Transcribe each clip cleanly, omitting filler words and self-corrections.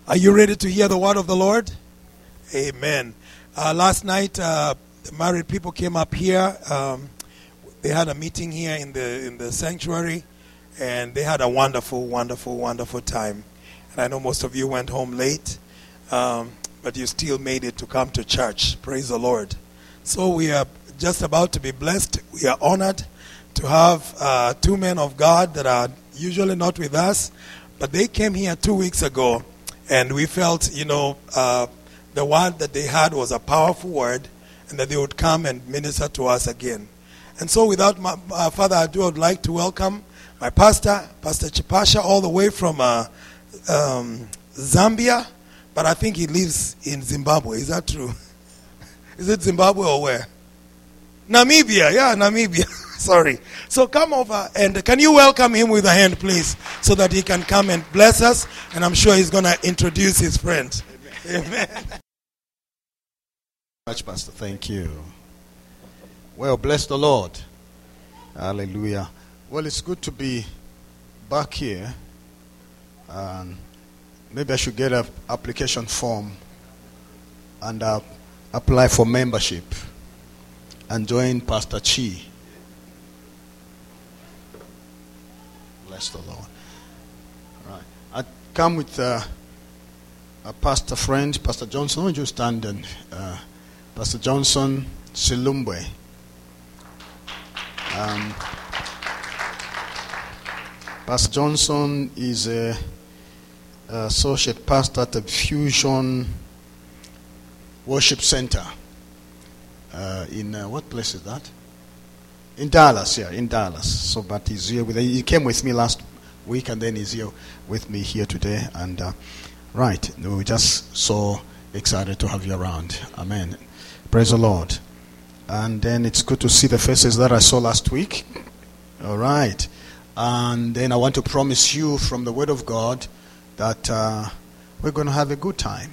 Are you ready to hear the word of the Lord? Amen. Last night, the married people came up here. They had a meeting here in the sanctuary, and they had a wonderful, wonderful, wonderful time. And I know most of you went home late, but you still made it to come to church. Praise the Lord. So we are just about to be blessed. We are honored to have two men of God that are usually not with us, but they came here 2 weeks ago. And we felt, the word that they had was a powerful word, and that they would come and minister to us again. And so without further ado, I would like to welcome my pastor, Pastor Chipasha, all the way from Zambia. But I think he lives in Zimbabwe. Is that true? Is it Zimbabwe or where? Namibia. Yeah, Namibia. Sorry. So come over, and can you welcome him with a hand, please, so that he can come and bless us, and I'm sure he's going to introduce his friend. Amen. Much, Pastor. Thank you. Well, bless the Lord. Hallelujah. Well, it's good to be back here. Maybe I should get an application form and apply for membership and join Pastor Chi. Bless the Lord. All right. I come with a pastor friend, Pastor Johnson. Would you stand? And Pastor Johnson Silumbwe. Pastor Johnson is a associate pastor at the Fusion Worship Center. In what place is that? In Dallas, yeah, in Dallas. So, but he's here he came with me last week, and then he's here with me here today. And right, we're just so excited to have you around. Amen. Praise the Lord. And then it's good to see the faces that I saw last week. All right. And then I want to promise you from the Word of God that we're going to have a good time.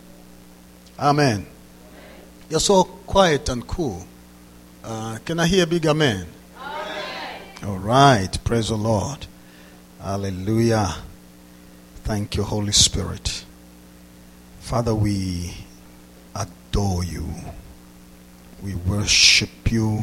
Amen. You're so quiet and cool. Can I hear a big amen? Amen? All right. Praise the Lord. Hallelujah. Thank you, Holy Spirit. Father, we adore you. We worship you.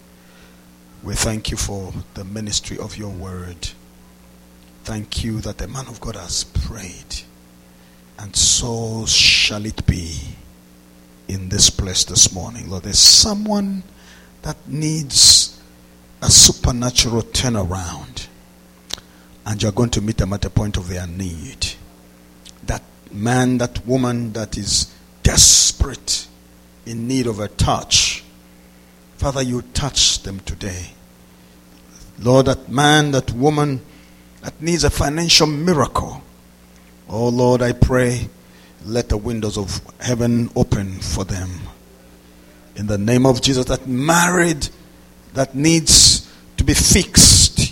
We thank you for the ministry of your word. Thank you that the man of God has prayed. And so shall it be in this place this morning. Lord, there's someone that needs a supernatural turnaround, and you're going to meet them at the point of their need. That man, that woman that is desperate in need of a touch, Father, you touch them today. Lord, that man, that woman that needs a financial miracle, oh Lord, I pray, let the windows of heaven open for them. In the name of Jesus, that married, that needs to be fixed,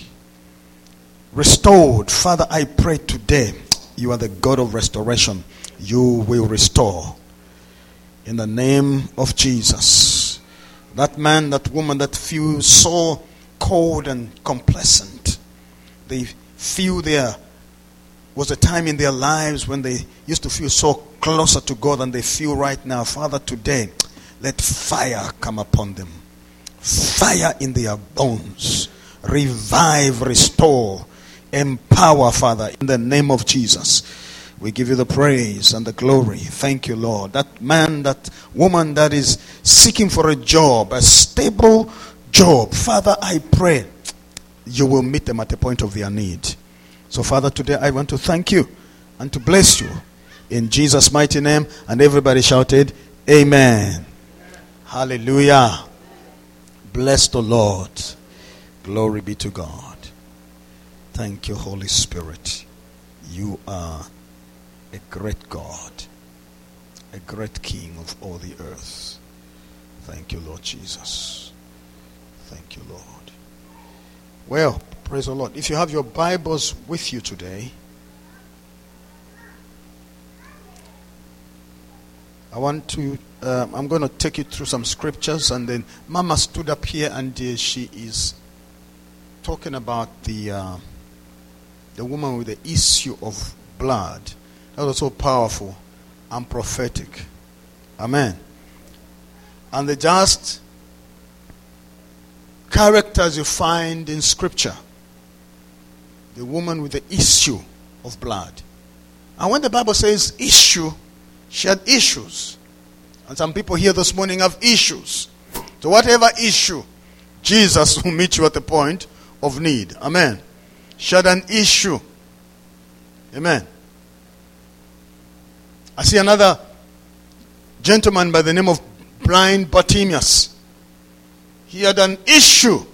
restored. Father, I pray today, you are the God of restoration. You will restore. In the name of Jesus. That man, that woman that feels so cold and complacent. They feel there was a time in their lives when they used to feel so closer to God than they feel right now. Father, today, let fire come upon them. Fire in their bones. Revive, restore, empower, Father, in the name of Jesus. We give you the praise and the glory. Thank you, Lord. That man, that woman that is seeking for a job, a stable job, Father, I pray you will meet them at the point of their need. So, Father, today I want to thank you and to bless you in Jesus' mighty name. And everybody shouted, Amen. Hallelujah. Bless the Lord. Glory be to God. Thank you, Holy Spirit. You are a great God, a great King of all the earth. Thank you, Lord Jesus. Thank you, Lord. Well, praise the Lord. If you have your Bibles with you today, I'm going to take you through some scriptures, and then Mama stood up here, and she is talking about the woman with the issue of blood. That was so powerful and prophetic. Amen. And the just characters you find in Scripture. The woman with the issue of blood. And when the Bible says issue, she had issues. And some people here this morning have issues. So whatever issue, Jesus will meet you at the point of need. Amen. She had an issue. Amen. I see another gentleman by the name of blind Bartimaeus. He had an issue.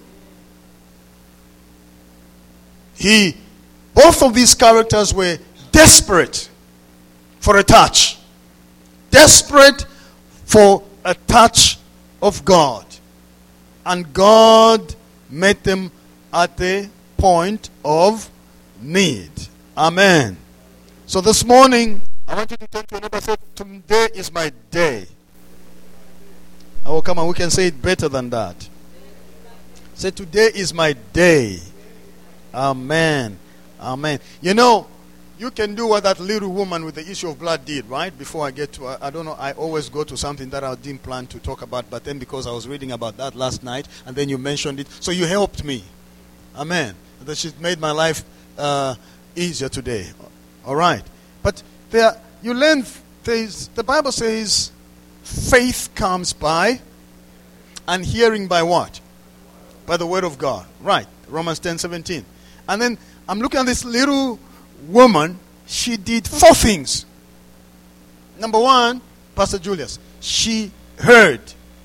Both of these characters were desperate for a touch. Desperate for a touch of God. And God met them at the point of need. Amen. So this morning, I want you to turn to your neighbor and say, today is my day. Oh, come on, we can say it better than that. Say, today is my day. Amen. Amen. You know, you can do what that little woman with the issue of blood did, right? Before I get to, I don't know, I always go to something that I didn't plan to talk about, but then because I was reading about that last night, and then you mentioned it, so you helped me. Amen. That she made my life easier today. All right. But there, you learn, the Bible says, faith comes by, and hearing by what? By the word of God. Right. Romans 10:17. And then I'm looking at this little woman. She did 4 things. Number 1, Pastor Julius, she heard.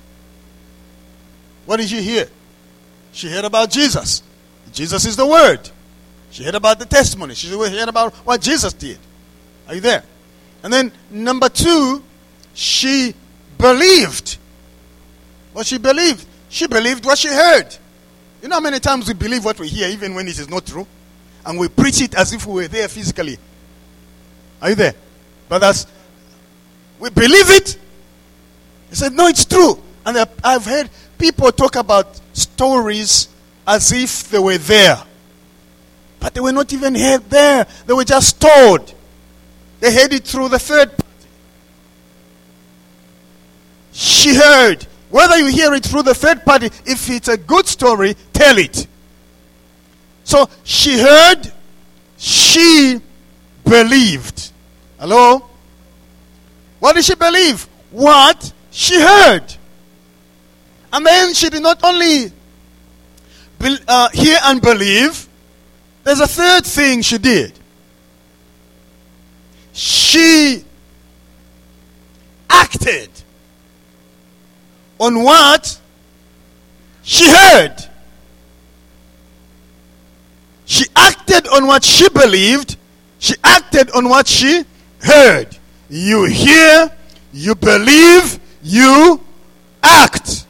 What did she hear? She heard about Jesus. Jesus is the word. She heard about the testimony. She heard about what Jesus did. Are you there? And then number 2, she believed. What she believed? She believed what she heard. You know how many times we believe what we hear even when it is not true? And we preach it as if we were there physically. Are you there? But we believe it. He said, no, it's true. And I've heard people talk about stories as if they were there. But they were not even there. They were just told. They heard it through the third party. She heard. Whether you hear it through the third party, if it's a good story, tell it. So she heard, she believed. Hello? What did she believe? What she heard. And then she did not only hear and believe, there's a third thing she did. She acted on what she heard. She acted on what she believed. She acted on what she heard. You hear, you believe, you act.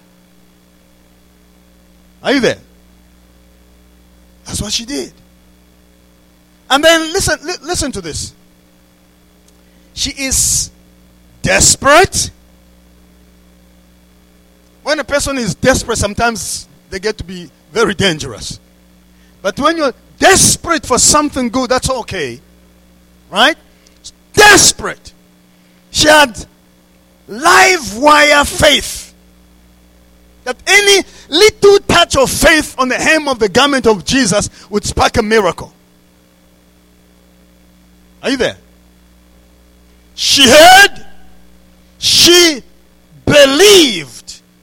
Are you there? That's what she did. And then listen to this. She is desperate. When a person is desperate, sometimes they get to be very dangerous. But when you're desperate for something good, that's okay. Right? Desperate. She had live wire faith. That any little touch of faith on the hem of the garment of Jesus would spark a miracle. Are you there? She heard. She believed.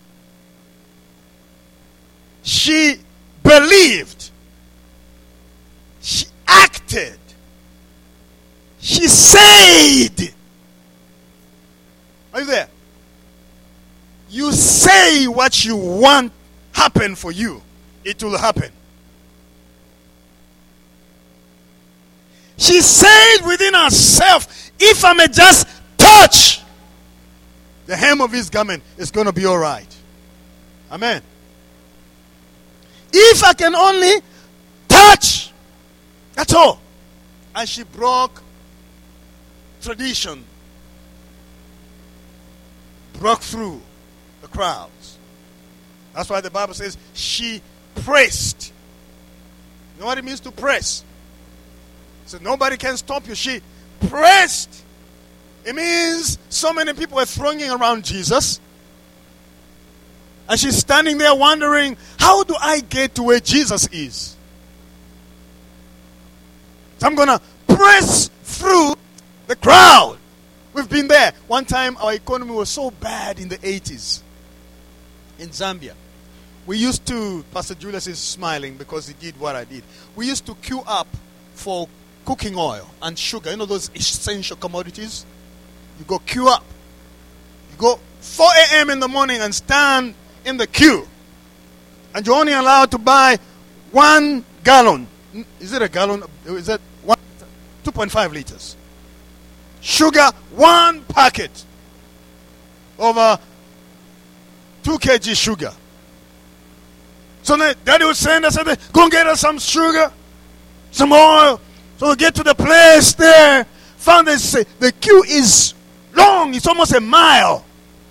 She believed. She acted. She said. Are you there? You say what you want happen for you. It will happen. She said within herself, if I may just touch the hem of his garment, it's going to be all right. Amen. If I can only touch, that's all. And she broke tradition. Broke through the crowds. That's why the Bible says she pressed. You know what it means to press? So nobody can stop you. She pressed It means so many people were thronging around Jesus. And she's standing there wondering, how do I get to where Jesus is? So I'm going to press through the crowd. We've been there. One time our economy was so bad in the 80s in Zambia. We used to, Pastor Julius is smiling because he did what I did. We used to queue up for cooking oil and sugar. You know those essential commodities? You go queue up. You go 4 a.m. in the morning and stand in the queue. And you're only allowed to buy 1 gallon. Is it a gallon? Is that 2.5 liters? Sugar, 1 packet. Over 2 kg sugar. So then Daddy would send us, go and get us some sugar, some oil. So we get to the place there. Found this, the queue is long. It's almost a mile.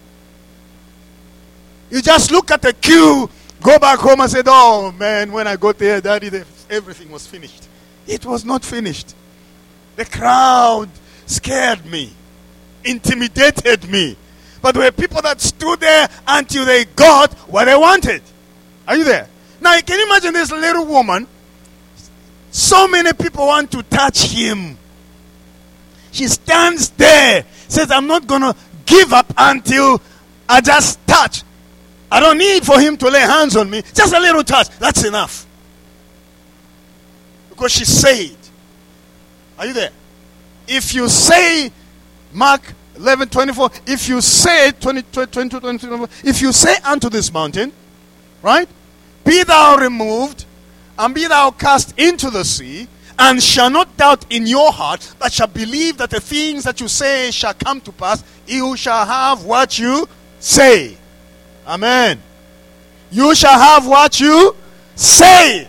You just look at the queue, go back home and say, oh man, when I got there, Daddy, everything was finished. It was not finished. The crowd scared me, intimidated me. But there were people that stood there until they got what they wanted. Are you there? Now, can you imagine this little woman? So many people want to touch him. She stands there, says, I'm not going to give up until I just touch. I don't need for him to lay hands on me. Just a little touch. That's enough. Because she said, are you there? If you say, Mark 11:24, if you say, 22, if you say unto this mountain, right? Be thou removed, and be thou cast into the sea, and shall not doubt in your heart, but shall believe that the things that you say shall come to pass, you shall have what you say. Amen. You shall have what you say.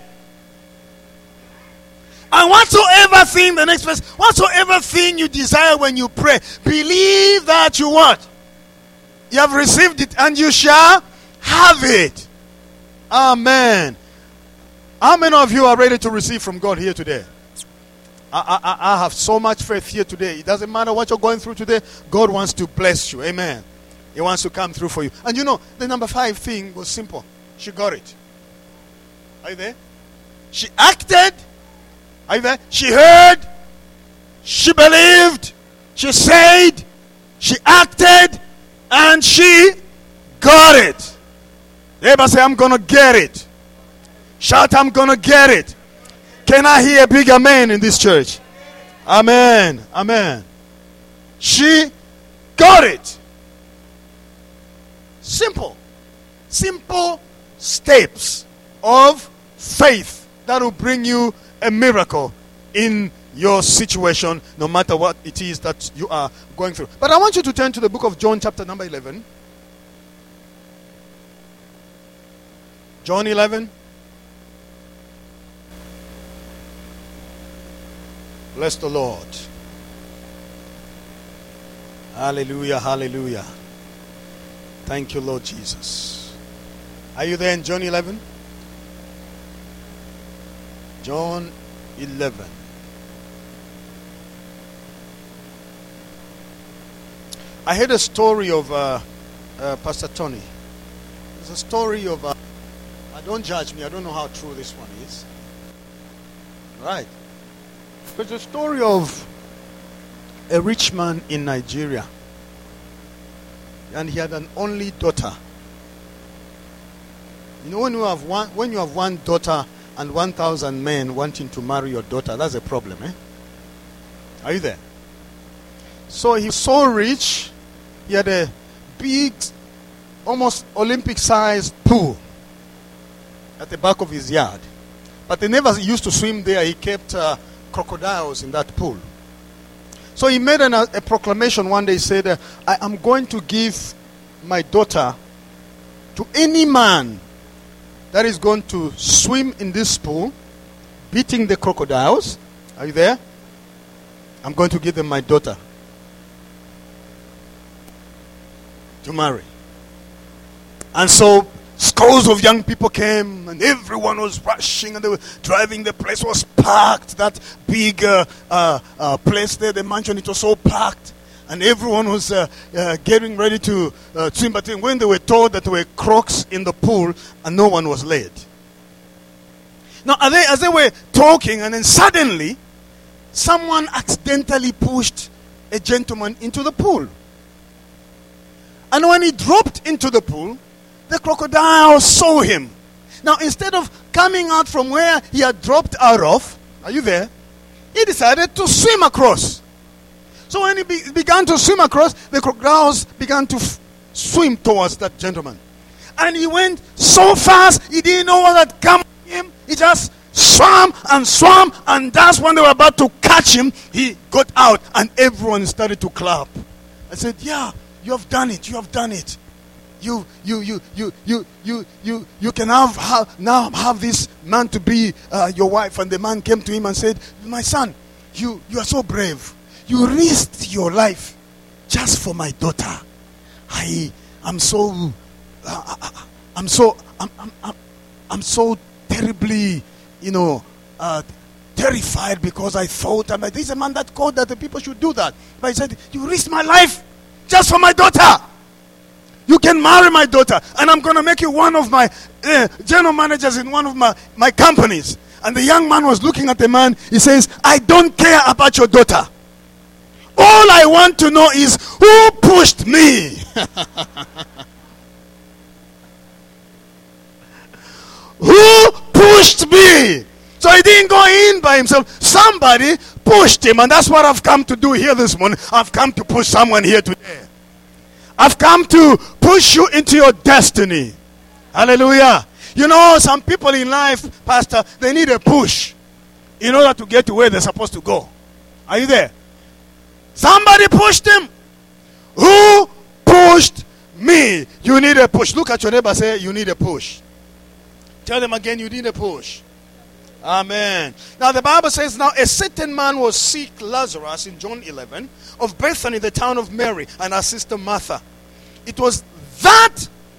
And whatsoever thing, the next verse, whatsoever thing you desire when you pray, believe that you what? You have received it, and you shall have it. Amen. How many of you are ready to receive from God here today? I have so much faith here today. It doesn't matter what you're going through today. God wants to bless you. Amen. He wants to come through for you. And you know, the number 5 thing was simple. She got it. Are you there? She acted. Are you there? She heard. She believed. She said. She acted. And she got it. Everybody say, I'm going to get it. Shout, I'm going to get it. Can I hear a big amen in this church? Amen. Amen. She got it. Simple. Simple steps of faith that will bring you a miracle in your situation, no matter what it is that you are going through. But I want you to turn to the book of John, chapter number 11. John 11. Bless the Lord. Hallelujah, hallelujah. Thank you, Lord Jesus. Are you there in John 11? John 11. I heard a story of Pastor Tony. It's a story of... don't judge me. I don't know how true this one is. Right. It's a story of a rich man in Nigeria. And he had an only daughter. You know, when you have one daughter and 1,000 men wanting to marry your daughter, that's a problem, eh? Are you there? So he was so rich, he had a big, almost Olympic-sized pool at the back of his yard. But they never used to swim there. He kept crocodiles in that pool. So he made a proclamation one day. He said, I am going to give my daughter to any man that is going to swim in this pool, beating the crocodiles. Are you there? I'm going to give them my daughter to marry. And so scores of young people came, and everyone was rushing, and they were driving. The place was packed. That big place there, the mansion, it was so packed. and everyone was getting ready to swim. But when they were told that there were crocs in the pool, and no one was led. Now, as they were talking, and then suddenly, someone accidentally pushed a gentleman into the pool. And when he dropped into the pool, the crocodile saw him. Now, instead of coming out from where he had dropped out of, are you there? He decided to swim across. So when he began to swim across, the crocodiles began to swim towards that gentleman. And he went so fast, he didn't know what had come to him. He just swam, and that's when they were about to catch him, he got out, and everyone started to clap. I said, yeah, you have done it, you have done it. You can now have this man to be your wife. And the man came to him and said, my son, you are so brave. You risked your life just for my daughter. I'm so terribly, terrified, because I thought, this is a man that called that the people should do that. But he said, you risked my life just for my daughter. You can marry my daughter, and I'm going to make you one of my general managers in one of my companies. And the young man was looking at the man. He says, I don't care about your daughter. All I want to know is who pushed me. Who pushed me? So he didn't go in by himself. Somebody pushed him, and that's what I've come to do here this morning. I've come to push someone here today. I've come to push you into your destiny. Hallelujah. You know, some people in life, Pastor, they need a push in order to get to where they're supposed to go. Are you there? Somebody pushed him. Who pushed me? You need a push. Look at your neighbor, say, you need a push. Tell them again, you need a push. Amen. Now the Bible says, now a certain man was sick, Lazarus, in John 11, of Bethany, the town of Mary, and her sister Martha. It was that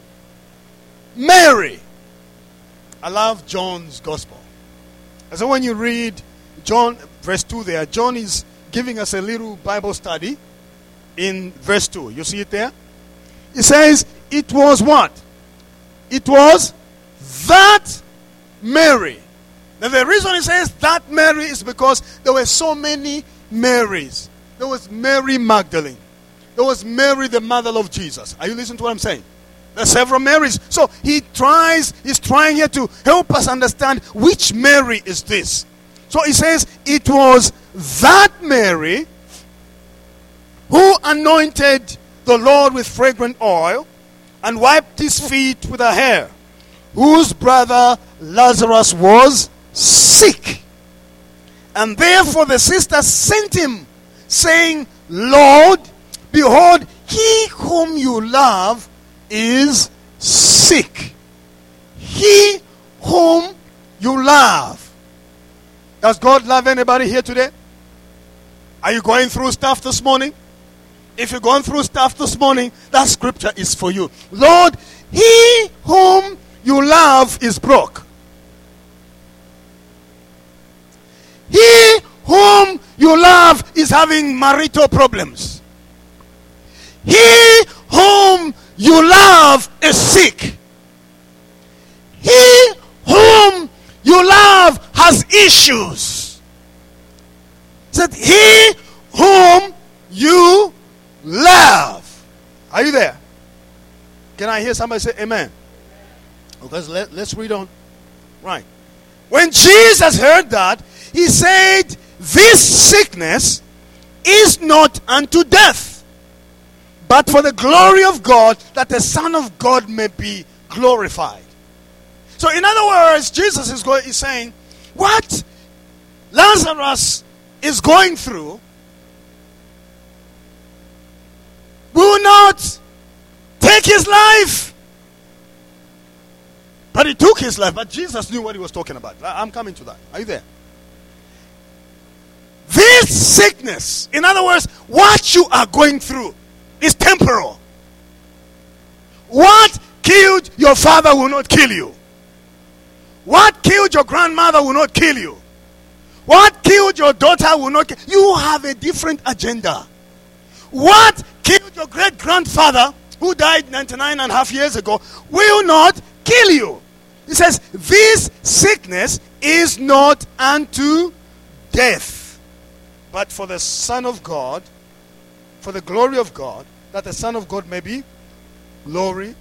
Mary. I love John's gospel. And so when you read John, verse 2 there, John is giving us a little Bible study in verse 2. You see it there? It says, it was what? It was that Mary. Now the reason it says that Mary is because there were so many Marys. There was Mary Magdalene. There was Mary, the mother of Jesus. Are you listening to what I'm saying? There are several Marys. So he's trying here to help us understand which Mary is this. So he says it was that Mary who anointed the Lord with fragrant oil and wiped his feet with her hair, whose brother Lazarus was sick. And therefore the sister sent him, saying, Lord, behold, he whom you love is sick. He whom you love. Does God love anybody here today? Are you going through stuff this morning? If you're going through stuff this morning, that scripture is for you. Lord, he whom you love is broke. He whom you love is having marital problems. He whom you love is sick. He whom you love has issues. Said he whom you love. Are you there? Can I hear somebody say amen? Because let's read on. Right. When Jesus heard that, he said, this sickness is not unto death, but for the glory of God, that the Son of God may be glorified. So in other words, Jesus is saying, what Lazarus is going through will not take his life. But he took his life. But Jesus knew what he was talking about. I'm coming to that. Are you there? This sickness, in other words, what you are going through is temporal. What killed your father will not kill you. What killed your grandmother will not kill you. What killed your daughter will not kill you. You have a different agenda. what killed your great-grandfather, who died 99.5 years ago, will not kill you. He says, this sickness is not unto death, but for the Son of God, for the glory of God, that the Son of God may be glorified.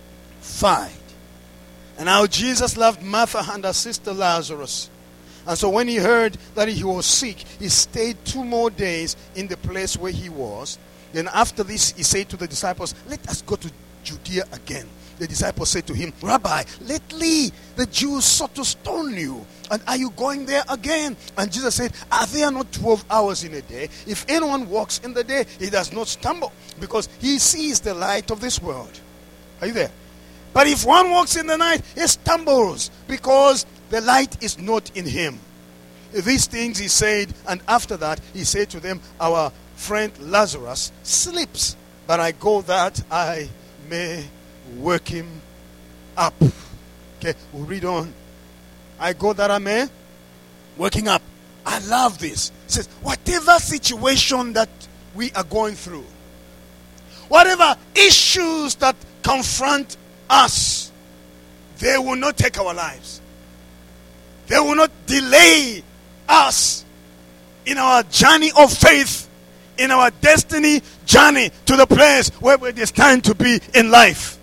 And now Jesus loved Martha and her sister Lazarus. And so when he heard that he was sick, he stayed 2 more days in the place where he was. Then after this, he said to the disciples, let us go to Judea again. The disciples said to him, Rabbi, lately the Jews sought to stone you, and are you going there again? And Jesus said, are there not 12 hours in a day? If anyone walks in the day, he does not stumble, because he sees the light of this world. Are you there? But if one walks in the night, he stumbles, because the light is not in him. These things he said, and after that he said to them, our friend Lazarus sleeps, but I go that I may wake him up. Okay, we'll read on. I go that I may wake him up. I love this. It says, whatever situation that we are going through, whatever issues that confront us, they will not take our lives. They will not delay us in our journey of faith, in our destiny journey to the place where we're destined to be in life.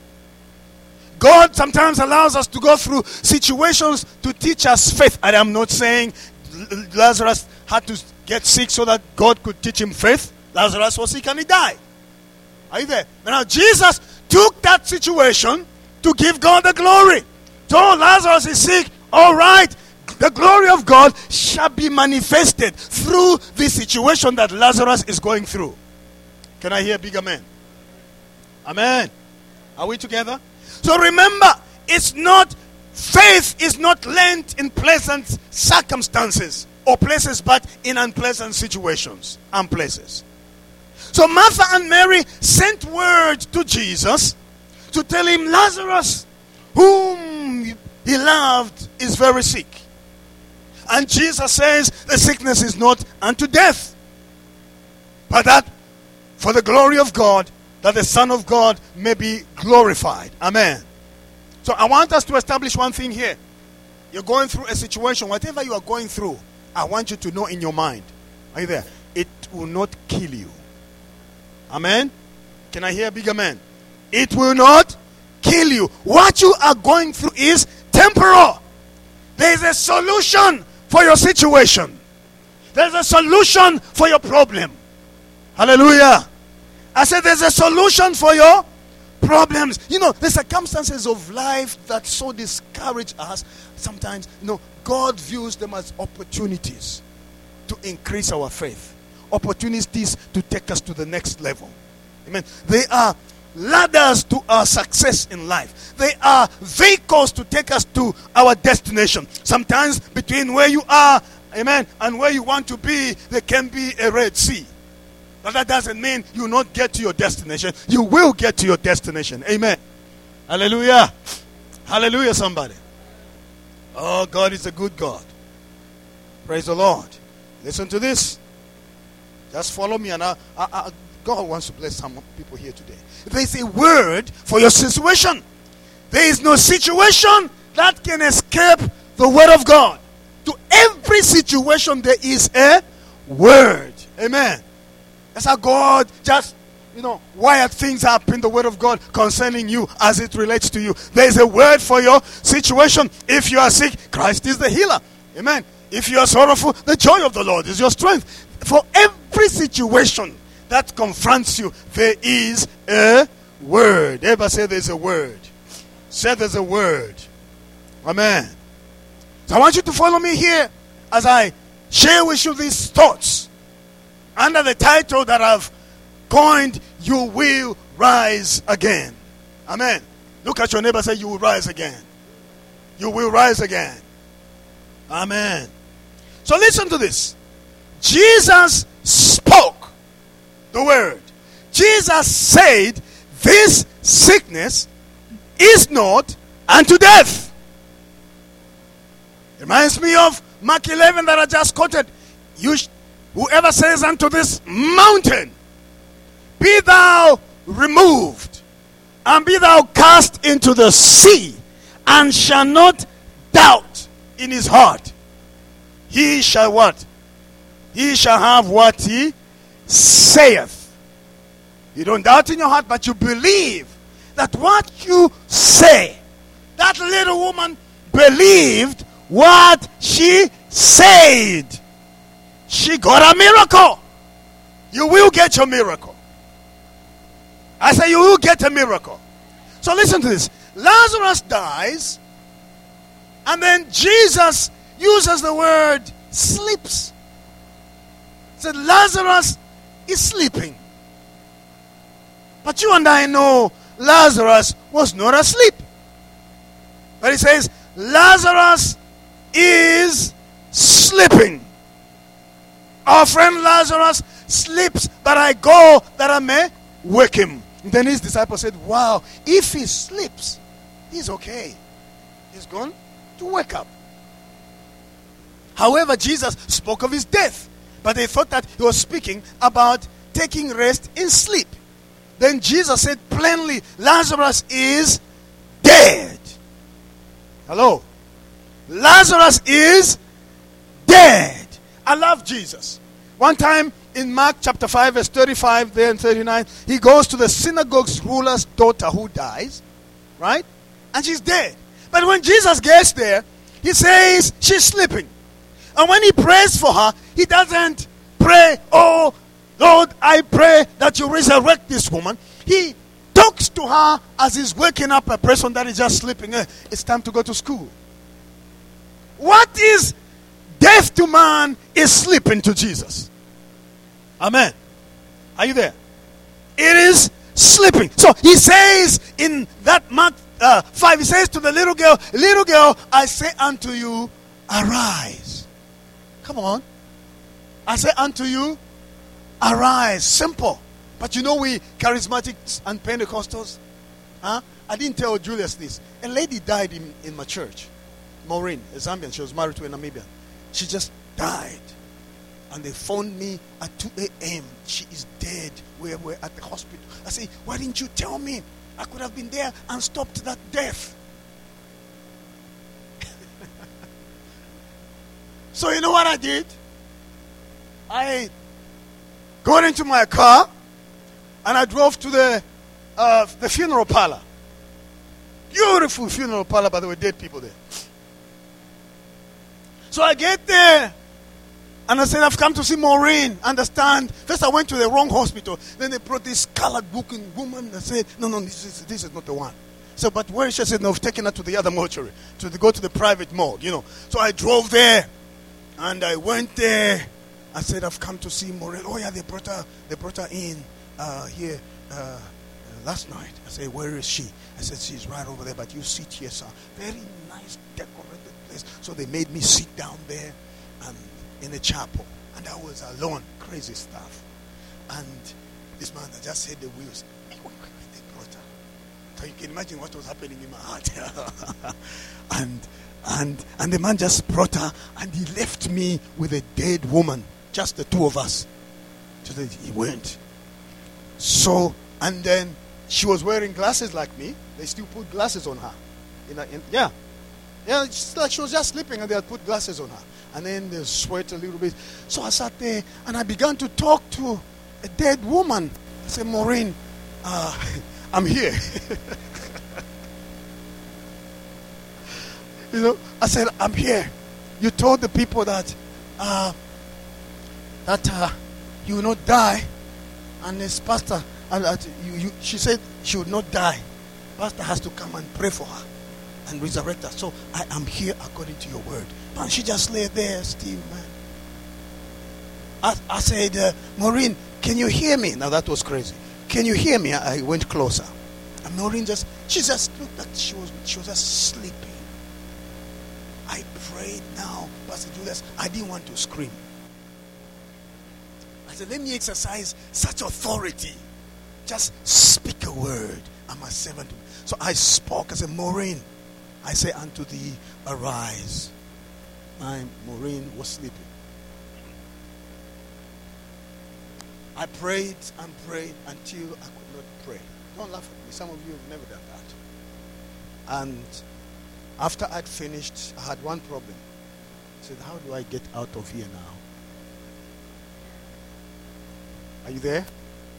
God sometimes allows us to go through situations to teach us faith. And I'm not saying Lazarus had to get sick so that God could teach him faith. Lazarus was sick and he died. Are you there? Now Jesus took that situation to give God the glory. So Lazarus is sick. All right. The glory of God shall be manifested through the situation that Lazarus is going through. Can I hear a big amen? Amen. Are we together? So remember, faith is not lent in pleasant circumstances or places, but in unpleasant situations and places. So Martha and Mary sent word to Jesus to tell him Lazarus, whom he loved, is very sick. And Jesus says the sickness is not unto death, but that for the glory of God, that the Son of God may be glorified. Amen. So I want us to establish one thing here. You're going through a situation, whatever you are going through, I want you to know in your mind. Are you there? It will not kill you. Amen. Can I hear a big amen? It will not kill you. What you are going through is temporal. There is a solution for your situation. There's a solution for your problem. Hallelujah. I said there's a solution for your problems. You know, the circumstances of life that so discourage us, sometimes, God views them as opportunities to increase our faith. Opportunities to take us to the next level. Amen. They are ladders to our success in life. They are vehicles to take us to our destination. Sometimes between where you are, amen, and where you want to be, there can be a Red Sea. But that doesn't mean you will not get to your destination. You will get to your destination. Amen. Hallelujah. Hallelujah, somebody. Oh, God is a good God. Praise the Lord. Listen to this. Just follow me, and God wants to bless some people here today. There is a word for your situation. There is no situation that can escape the word of God. To every situation there is a word. Amen. That's how God just, wired things up in the word of God concerning you as it relates to you. There is a word for your situation. If you are sick, Christ is the healer. Amen. If you are sorrowful, the joy of the Lord is your strength. For every situation that confronts you, there is a word. Everybody say there's a word. Say there's a word. Amen. So I want you to follow me here as I share with you these thoughts under the title that I've coined, You Will Rise Again. Amen. Look at your neighbor and say, you will rise again. You will rise again. Amen. So listen to this. Jesus spoke the word. Jesus said, this sickness is not unto death. It reminds me of Mark 11 that I just quoted. Whoever says unto this mountain, be thou removed, and be thou cast into the sea, and shall not doubt in his heart. He shall what? He shall have what he saith. You don't doubt in your heart, but you believe that what you say. That little woman believed what she said. She got a miracle. You will get your miracle. I say you will get a miracle. So listen to this. Lazarus dies, and then Jesus uses the word sleeps. He said Lazarus is sleeping. But you and I know Lazarus was not asleep. But he says Lazarus is sleeping. Our friend Lazarus sleeps, but I go that I may wake him. And then his disciples said, wow, if he sleeps, he's okay. He's going to wake up. However, Jesus spoke of his death, but they thought that he was speaking about taking rest in sleep. Then Jesus said plainly, Lazarus is dead. Hello? Lazarus is dead. I love Jesus. One time in Mark chapter 5 verse 35 there and 39, he goes to the synagogue's ruler's daughter who dies, right? And she's dead. But when Jesus gets there, he says she's sleeping. And when he prays for her, he doesn't pray, oh Lord, I pray that you resurrect this woman. He talks to her as he's waking up a person that is just sleeping. It's time to go to school. What is death to man is sleeping to Jesus. Amen. Are you there? It is sleeping. So he says in that Mark 5, he says to the little girl, I say unto you, arise. Come on. I say unto you, arise. Simple. But you know we charismatics and Pentecostals, I didn't tell Julius this. A lady died in my church. Maureen, a Zambian. She was married to a Namibian. She just died. And they phoned me at 2 a.m. She is dead. We're at the hospital. I say, why didn't you tell me? I could have been there and stopped that death. So you know what I did? I got into my car and I drove to the funeral parlor. Beautiful funeral parlor, but there were dead people there. So I get there and I said, I've come to see Maureen. Understand? First I went to the wrong hospital. Then they brought this colored-looking woman. I said, no, this is not the one. So, but where is she? I said, no, I've taken her to the other mortuary. To go to the private morgue, So I drove there and I went there. I said, I've come to see Maureen. Oh yeah, they brought her in here last night. I said, where is she? I said, she's right over there, but you sit here, sir. Very nice, decorated place. So they made me sit down there and in the chapel. And I was alone. Crazy stuff. And this man that just said the wheels. They brought her. So you can imagine what was happening in my heart. and the man just brought her and he left me with a dead woman. Just the two of us. So he went. So, and then she was wearing glasses like me. They still put glasses on her. Yeah, it's like she was just sleeping and they had put glasses on her. And then they sweat a little bit. So I sat there and I began to talk to a dead woman. I said, Maureen, I'm here. I said, I'm here. You told the people that you will not die. And this pastor, she said she would not die. Pastor has to come and pray for her and resurrect her. So I am here according to your word. And she just lay there still, man. I said, Maureen, can you hear me? Now that was crazy. Can you hear me? I went closer. And Maureen she just looked like she was just sleeping. I prayed now, Pastor Julius. I didn't want to scream. I said, let me exercise such authority. Just speak a word. I'm a servant. So I spoke. I said, Maureen, I say unto thee, arise. Maureen was sleeping. I prayed and prayed until I could not pray. Don't laugh at me. Some of you have never done that. And after I'd finished, I had one problem. I said, how do I get out of here now? Are you there?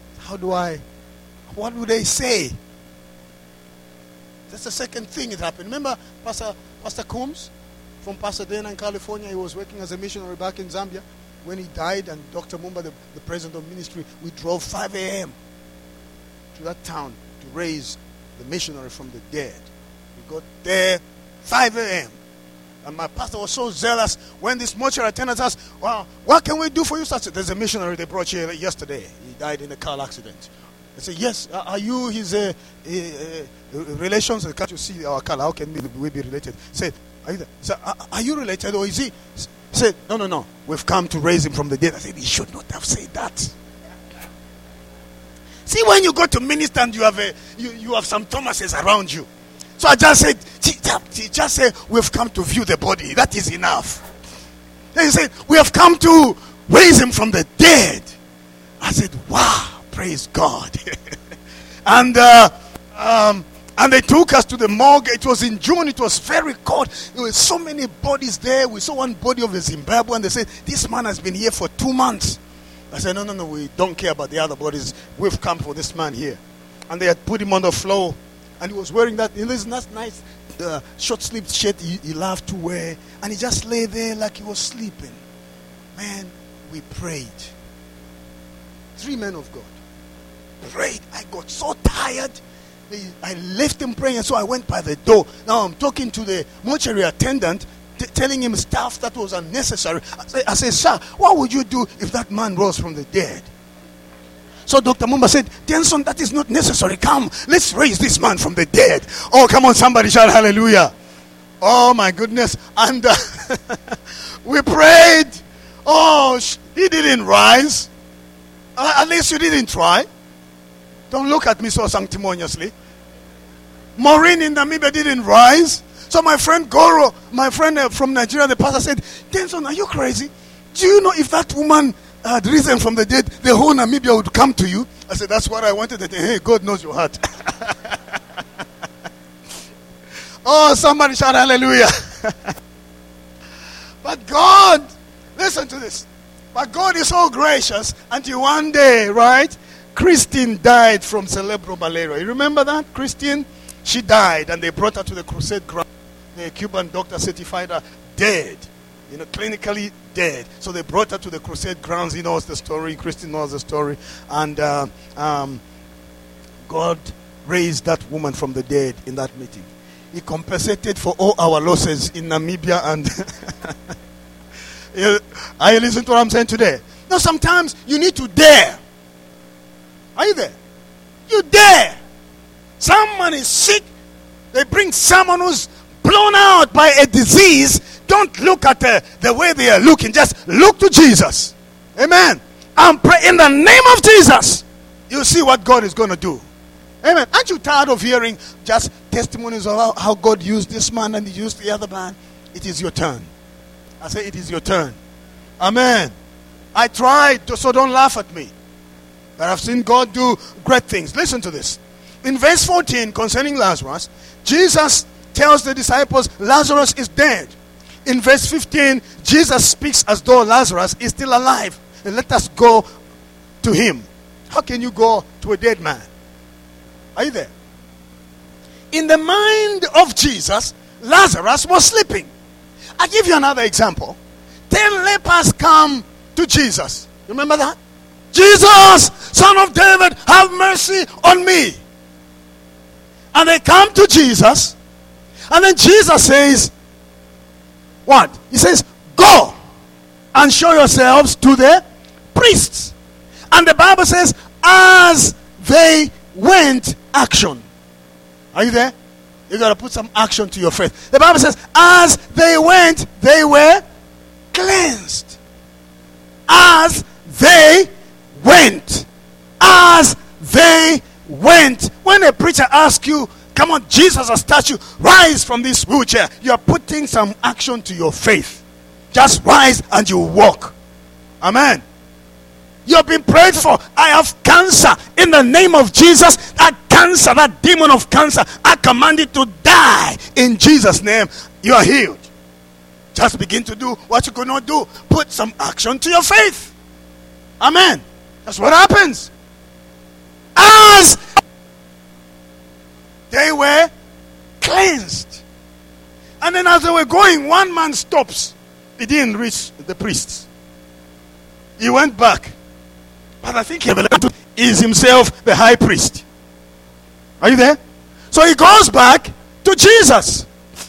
What do they say? That's the second thing that happened. Remember Pastor Combs from Pasadena in California? He was working as a missionary back in Zambia. When he died, and Dr. Mumba, the president of ministry, we drove 5 a.m. to that town to raise the missionary from the dead. We got there 5 a.m. And my pastor was so zealous when this mortuary attendant asked, well, what can we do for you? So I said, there's a missionary they brought here yesterday. He died in a car accident. I said, yes, are you his relations? Can't you see our color? How can we be related? I said, are you related or is he? He said, no. We've come to raise him from the dead. I said, he should not have said that. See, when you go to minister and you have some Thomases around you. So I just said, just say, we've come to view the body. That is enough. Then he said, we have come to raise him from the dead. I said, wow, praise God. And they took us to the morgue. It was in June. It was very cold. There were so many bodies there. We saw one body of a Zimbabwean. They said, this man has been here for 2 months. I said, no, we don't care about the other bodies. We've come for this man here. And they had put him on the floor. And he was wearing that nice short-sleeved shirt he loved to wear. And he just lay there like he was sleeping. Man, we prayed. 3 men of God prayed. I got so tired. I left him praying, and so I went by the door. Now I'm talking to the mortuary attendant, telling him stuff that was unnecessary. I said, sir, what would you do if that man rose from the dead? So Dr. Mumba said, Denson, that is not necessary. Come, let's raise this man from the dead. Oh, come on, somebody shout hallelujah. Oh, my goodness. And we prayed. Oh, he didn't rise. At least you didn't try. Don't look at me so sanctimoniously. Maureen in Namibia didn't rise. So my friend Goro, my friend from Nigeria, the pastor said, Denson, are you crazy? Do you know if that woman had risen from the dead, the whole Namibia would come to you? I said, that's what I wanted. Hey, God knows your heart. Oh, somebody shout hallelujah. But God, listen to this. But God is so gracious until one day, right? Christine died from cerebral malaria. You remember that? Christine? She died and they brought her to the crusade ground. The Cuban doctor certified her dead. Clinically dead. So they brought her to the crusade grounds. He knows the story. Christine knows the story. And God raised that woman from the dead in that meeting. He compensated for all our losses in Namibia and... Are you listening to what I'm saying today? No, sometimes you need to dare. Are you there? You dare. Someone is sick. They bring someone who's blown out by a disease. Don't look at the way they are looking. Just look to Jesus. Amen. And pray in the name of Jesus. You'll see what God is going to do. Amen. Aren't you tired of hearing just testimonies of how God used this man and he used the other man? It is your turn. I say it is your turn. Amen. I tried, so don't laugh at me. But I've seen God do great things. Listen to this. In verse 14 concerning Lazarus, Jesus tells the disciples Lazarus is dead. In verse 15, Jesus speaks as though Lazarus is still alive. And let us go to him. How can you go to a dead man? Are you there? In the mind of Jesus, Lazarus was sleeping. I'll give you another example. 10 lepers come to Jesus. Remember that? Jesus, Son of David, have mercy on me. And they come to Jesus. And then Jesus says, what? He says, go and show yourselves to the priests. And the Bible says, as they went, action. Are you there? You got to put some action to your faith. The Bible says, as they went, they were cleansed. As they went. As they went. When a preacher asks you, come on, Jesus has touched you, rise from this wheelchair, you are putting some action to your faith. Just rise and you walk. Amen. You've been prayed for. I have cancer. In the name of Jesus, that cancer, that demon of cancer, I command it to die. In Jesus' name, you are healed. Just begin to do what you could not do. Put some action to your faith. Amen. That's what happens. As they were cleansed. And then as they were going, one man stops. He didn't reach the priests. He went back. But I think he is himself the high priest. Are you there? So he goes back to Jesus.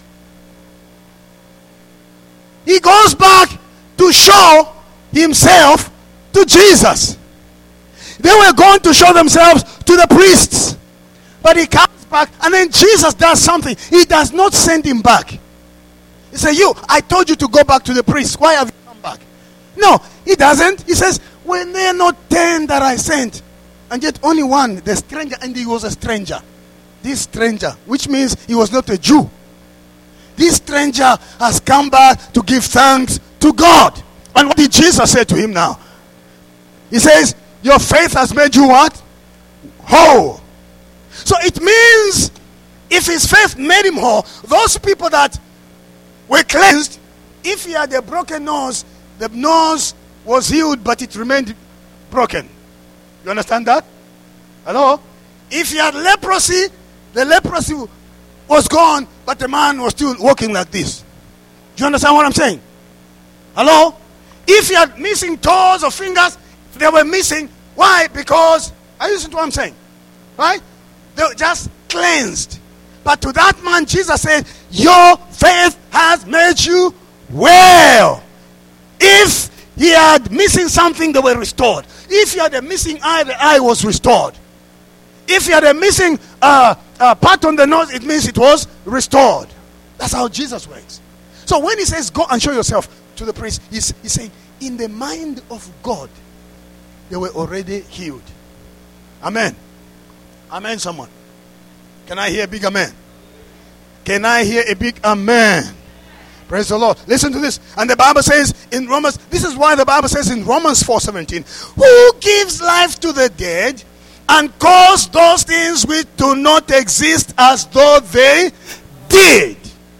He goes back to show himself to Jesus. They were going to show themselves to the priests. But he comes back, and then Jesus does something. He does not send him back. He said, I told you to go back to the priest. Why have you come back? No, he doesn't. He says, when there are not 10 that I sent, and yet only one, the stranger, and he was a stranger. This stranger, which means he was not a Jew. This stranger has come back to give thanks to God. And what did Jesus say to him now? He says, your faith has made you what? Whole. So it means if his faith made him whole, those people that were cleansed, if he had a broken nose, the nose was healed but it remained broken. You understand that? Hello? If he had leprosy, the leprosy was gone but the man was still walking like this. Do you understand what I'm saying? Hello? If he had missing toes or fingers, they were missing. Why? Because, are you listening to what I'm saying? Right? They were just cleansed. But to that man, Jesus said, your faith has made you well. If he had missing something, they were restored. If he had a missing eye, the eye was restored. If he had a missing part on the nose, it means it was restored. That's how Jesus works. So when he says, go and show yourself to the priest, he's saying, in the mind of God, they were already healed. Amen. Amen, someone. Can I hear a big amen? Can I hear a big amen? Praise the Lord. Listen to this. And the Bible says in Romans, this is why the Bible says in Romans 4:17, who gives life to the dead and calls those things which do not exist as though they did.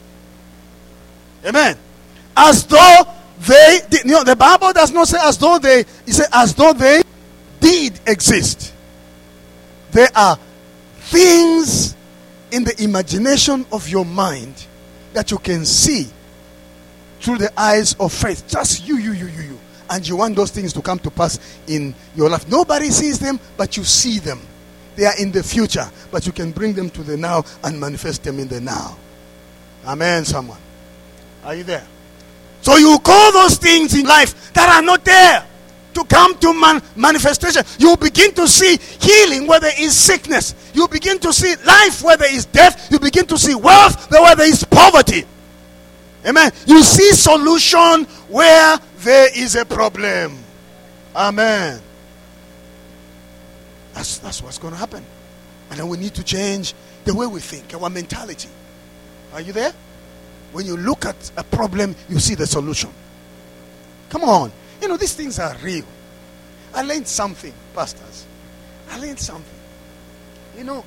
Amen. As though they did. You know, the Bible does not say as though they, it says as though they did exist. There are things in the imagination of your mind that you can see through the eyes of faith. Just you. And you want those things to come to pass in your life. Nobody sees them, but you see them. They are in the future, but you can bring them to the now and manifest them in the now. Amen, someone. Are you there? So you call those things in life that are not there to come to manifestation. You begin to see healing where there is sickness. You begin to see life where there is death. You begin to see wealth where there is poverty. Amen. You see solution where there is a problem. Amen. That's what's going to happen. And then we need to change the way we think, our mentality. Are you there? When you look at a problem, you see the solution. Come on. You know, these things are real. I learned something, pastors. I learned something. You know,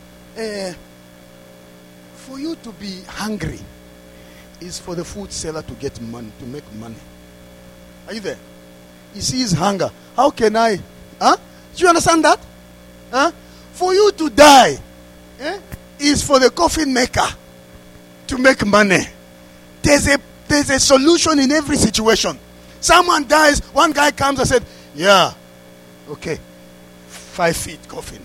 for you to be hungry is for the food seller to get money, to make money. Are you there? He sees hunger. How can I? Do you understand that? For you to die is for the coffin maker to make money. There's a solution in every situation. Someone dies, one guy comes and said, yeah, okay, 5 feet coffin.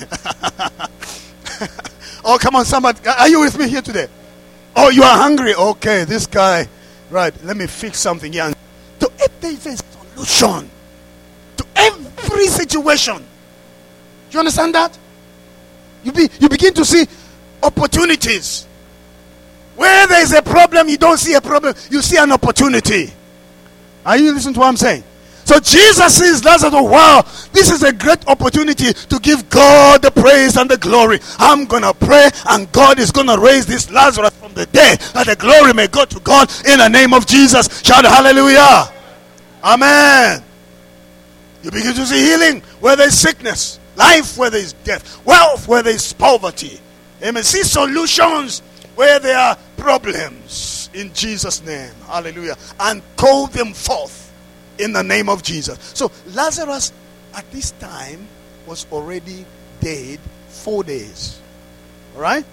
Oh, come on, somebody, are you with me here today? Oh, you are hungry? Okay, this guy, right, let me fix something here. So if there is a solution to every situation, do you understand that? You begin to see opportunities. Where there is a problem, you don't see a problem, you see an opportunity. Are you listening to what I'm saying? So Jesus says, Lazarus, wow, this is a great opportunity to give God the praise and the glory. I'm going to pray and God is going to raise this Lazarus from the dead, that the glory may go to God in the name of Jesus. Shout hallelujah. Amen. You begin to see healing where there is sickness, life where there is death, wealth where there is poverty. Amen. See solutions where there are problems in Jesus' name. Hallelujah. And call them forth in the name of Jesus. So Lazarus at this time was already dead 4 days. All right?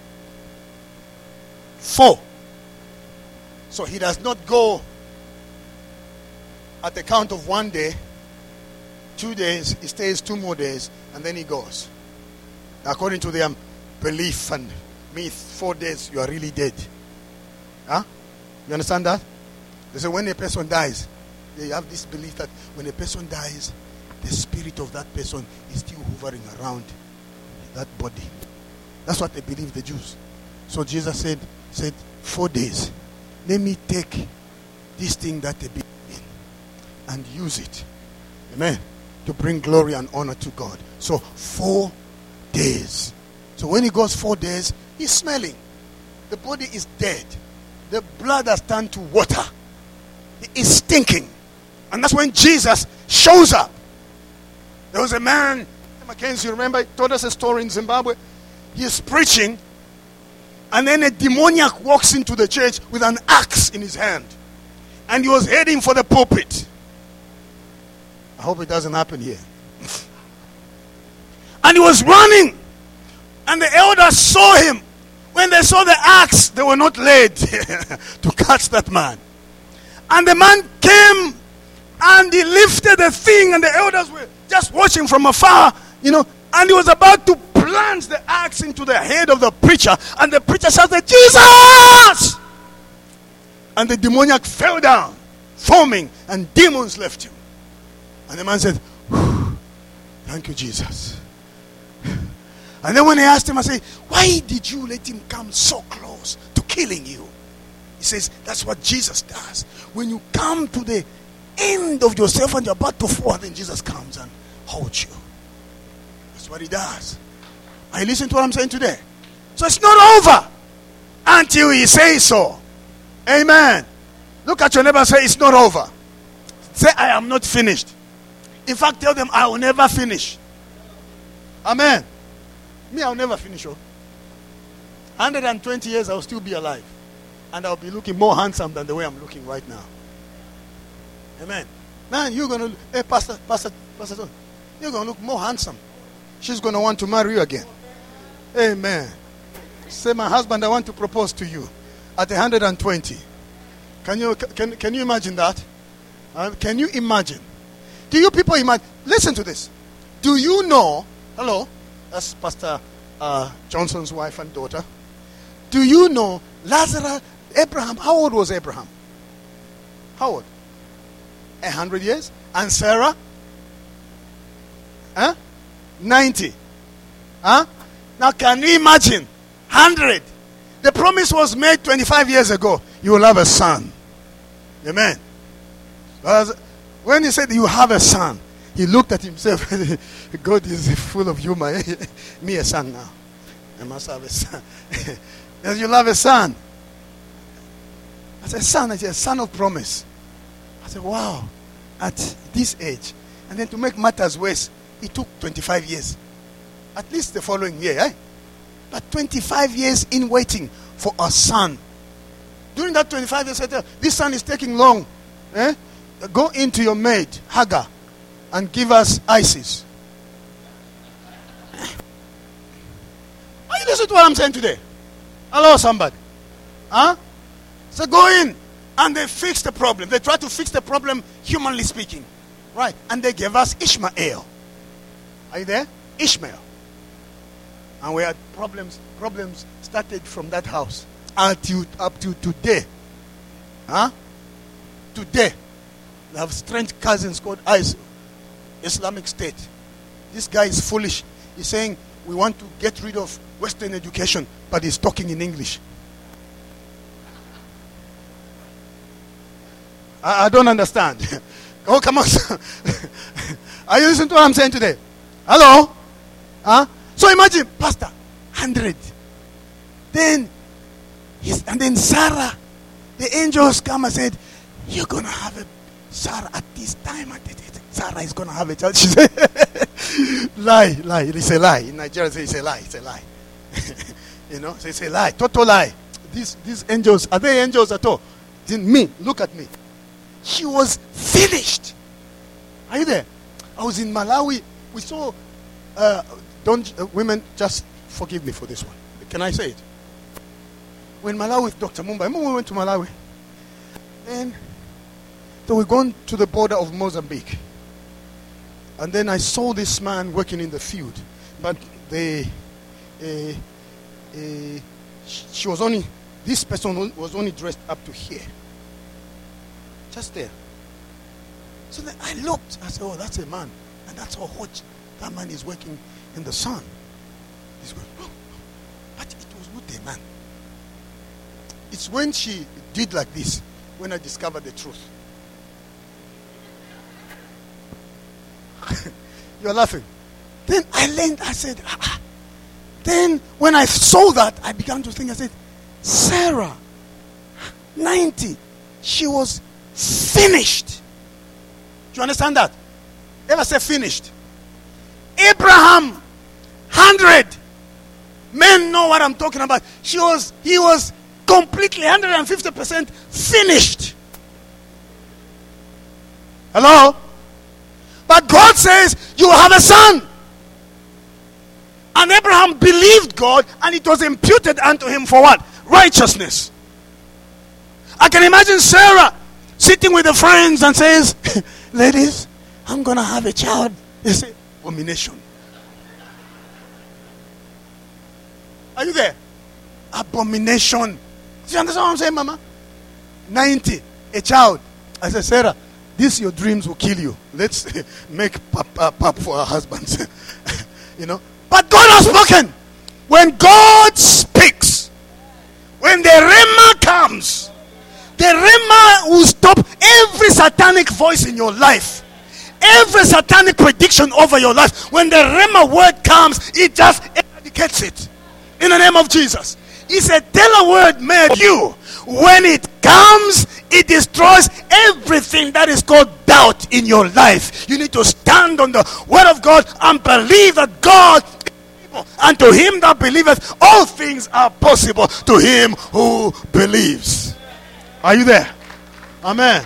4. So he does not go at the count of 1 day, 2 days, he stays 2 more days, and then he goes. According to their belief and myth, 4 days, you are really dead. Huh? You understand that? They say when a person dies, they have this belief that when a person dies, the spirit of that person is still hovering around that body. That's what they believe, the Jews. So Jesus said 4 days. Let me take this thing that they believe in and use it. Amen. To bring glory and honor to God. So 4 days. So when he goes 4 days, he's smelling. The body is dead. The blood has turned to water. It is stinking. And that's when Jesus shows up. There was a man, Mackenzie, remember, he told us a story in Zimbabwe. He is preaching, and then a demoniac walks into the church with an axe in his hand. And he was heading for the pulpit. I hope it doesn't happen here. And he was running. And the elders saw him. When they saw the axe, they were not led to catch that man. And the man came and he lifted the thing, and the elders were just watching from afar, and he was about to plunge the axe into the head of the preacher, and the preacher shouted, "Jesus!" And the demoniac fell down, foaming, and demons left him. And the man said, "Thank you, Jesus." And then when he asked him, I said, "Why did you let him come so close to killing you?" He says, "That's what Jesus does. When you come to the end of yourself and you're about to fall, then Jesus comes and holds you." That's what he does. Are you listening to what I'm saying today? So it's not over until he says so. Amen. Look at your neighbor and say, "It's not over." Say, "I am not finished." In fact, tell them, "I will never finish." Amen. Me, I'll never finish. 120 years, I'll still be alive. And I'll be looking more handsome than the way I'm looking right now. Amen. Man, you're going to, hey, Pastor, you're going to look more handsome. She's going to want to marry you again. Amen. Say, "My husband, I want to propose to you at 120. Can you imagine that? Can you imagine? Do you people imagine? Listen to this. Do you know, hello, that's Pastor Johnson's wife and daughter. Do you know Lazarus, Abraham, how old was Abraham? How old? 100 years. And Sarah? 90. Now can you imagine? 100. The promise was made 25 years ago. You will have a son. Amen. When he said you have a son, he looked at himself. God is full of humor. Me a son now. I must have a son. You'll have a son. I said, "Son." I said, "Son of promise." I said, wow. At this age. And then to make matters worse, it took 25 years. At least the following year. But 25 years in waiting for a son. During that 25 years, I said, "This son is taking long. Go into your maid, Hagar, and give us Isis." Are you listening to what I'm saying today? Hello, somebody. So go in. And they fixed the problem. They tried to fix the problem, humanly speaking. Right. And they gave us Ishmael. Are you there? Ishmael. And we had problems. Problems started from that house up to today. Today. They have strange cousins called ISIL, Islamic State. This guy is foolish. He's saying we want to get rid of Western education, but he's talking in English. I don't understand. Oh, come on. Are you listening to what I'm saying today? Hello? So imagine, Pastor, 100. And then Sarah, the angels come and said, "You're going to have a Sarah at this time. Sarah is going to have a child. She said, lie. It's a lie. In Nigeria, say it's a lie. It's a lie. You know, say it's a lie. Total lie. These angels, are they angels at all? Me, look at me. She was finished. Are you there? I was in Malawi. We saw, women, just forgive me for this one. Can I say it? When Malawi with Dr. Mumba, remember we went to Malawi? And so we're going to the border of Mozambique. And then I saw this man working in the field. But she was only, this person was only dressed up to here. Just there. So then I looked. I said, oh, that's a man. And that's how hot that man is working in the sun. He's going, oh. But it was not a man. It's when she did like this, when I discovered the truth. You're laughing. Then I learned, I said, Then when I saw that, I began to think, I said, Sarah, 90, she was finished. Do you understand that? Ever say finished? Abraham, 100. Men know what I'm talking about. He was completely 150% finished. Hello? But God says, you will have a son. And Abraham believed God, and it was imputed unto him for what? Righteousness. I can imagine Sarah sitting with her friends and says, ladies, I'm going to have a child. They say, abomination. Are you there? Abomination. Do you understand what I'm saying, Mama? 90, a child. I said, Sarah, your dreams will kill you. Let's make pap for our husbands. You know. But God has spoken. When God speaks, when the Rhema comes, the Rhema will stop every satanic voice in your life. Every satanic prediction over your life. When the Rhema word comes, it just eradicates it. In the name of Jesus. He said, tell a word made you. When it comes, it destroys everything that is called doubt in your life. You need to stand on the word of God and believe that God is able. And to him that believeth, all things are possible to him who believes. Are you there? Amen.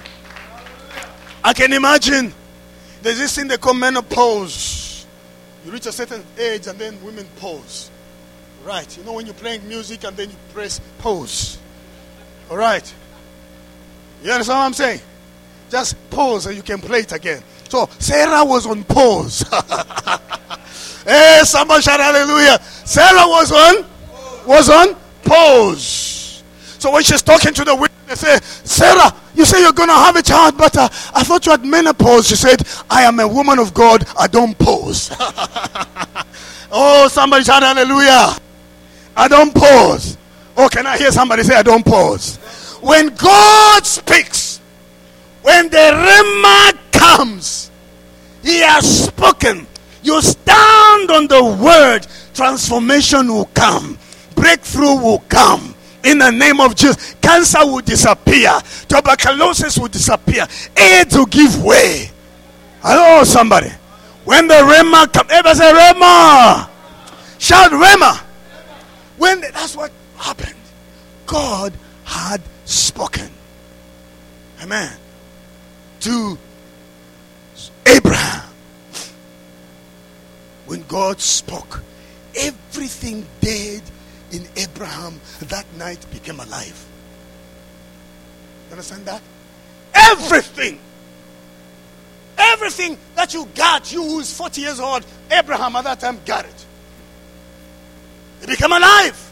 I can imagine there's this thing they call menopause. You reach a certain age and then women pause. Right. You know when you're playing music and then you press pause. All right. You understand what I'm saying? Just pause and you can play it again. So Sarah was on pause. Hey, somebody shout hallelujah. Sarah was on pause. So when she's talking to the women, they say, Sarah, you say you're going to have a child, but I thought you had menopause. She said, I am a woman of God. I don't pause. Oh, somebody shout hallelujah. I don't pause. Oh, can I hear somebody say I don't pause? When God speaks, when the Rhema comes, he has spoken. You stand on the word, transformation will come. Breakthrough will come. In the name of Jesus, cancer will disappear. Tuberculosis will disappear. AIDS will give way. Hello, somebody. When the Rhema comes, everybody say Rhema. Shout Rhema. That's what happened. God had spoken. Amen. To Abraham. When God spoke, everything dead in Abraham that night became alive. You understand that? Everything that you got, you who's 40 years old, Abraham at that time got it. It became alive.